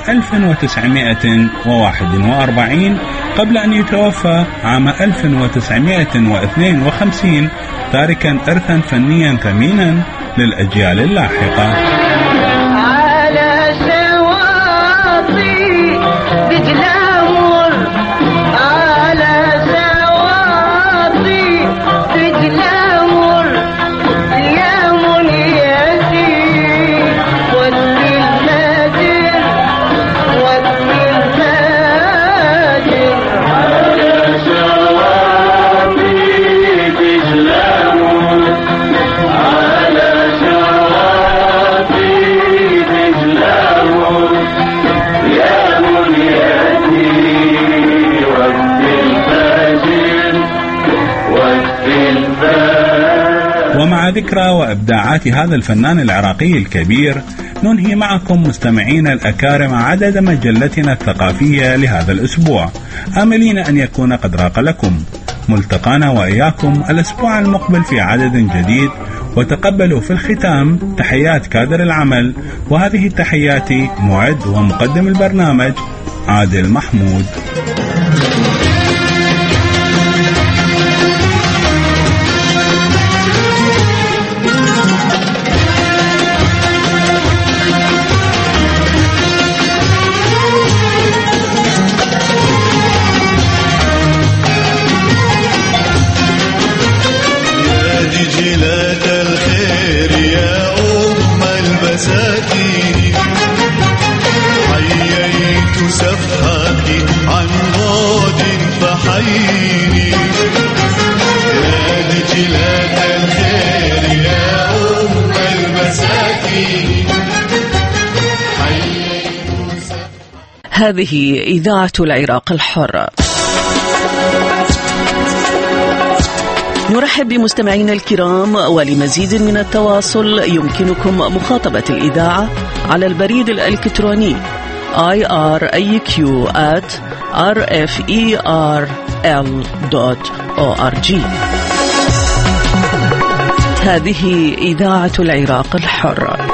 1941 قبل أن يتوفى عام 1952، تاركا إرثا فنيا ثمينا للأجيال اللاحقة. ومع ذكرى وإبداعات هذا الفنان العراقي الكبير ننهي معكم مستمعين الأكارم عدد مجلتنا الثقافية لهذا الأسبوع، آملين أن يكون قد راق لكم. ملتقانا وإياكم الأسبوع المقبل في عدد جديد، وتقبلوا في الختام تحيات كادر العمل، وهذه تحياتي معد ومقدم البرنامج عادل محمود. هذه إذاعة العراق الحر. نرحب بمستمعينا الكرام، ولمزيد من التواصل يمكنكم مخاطبة الإذاعة على البريد الإلكتروني iraq@rferl.org. هذه إذاعة العراق الحر.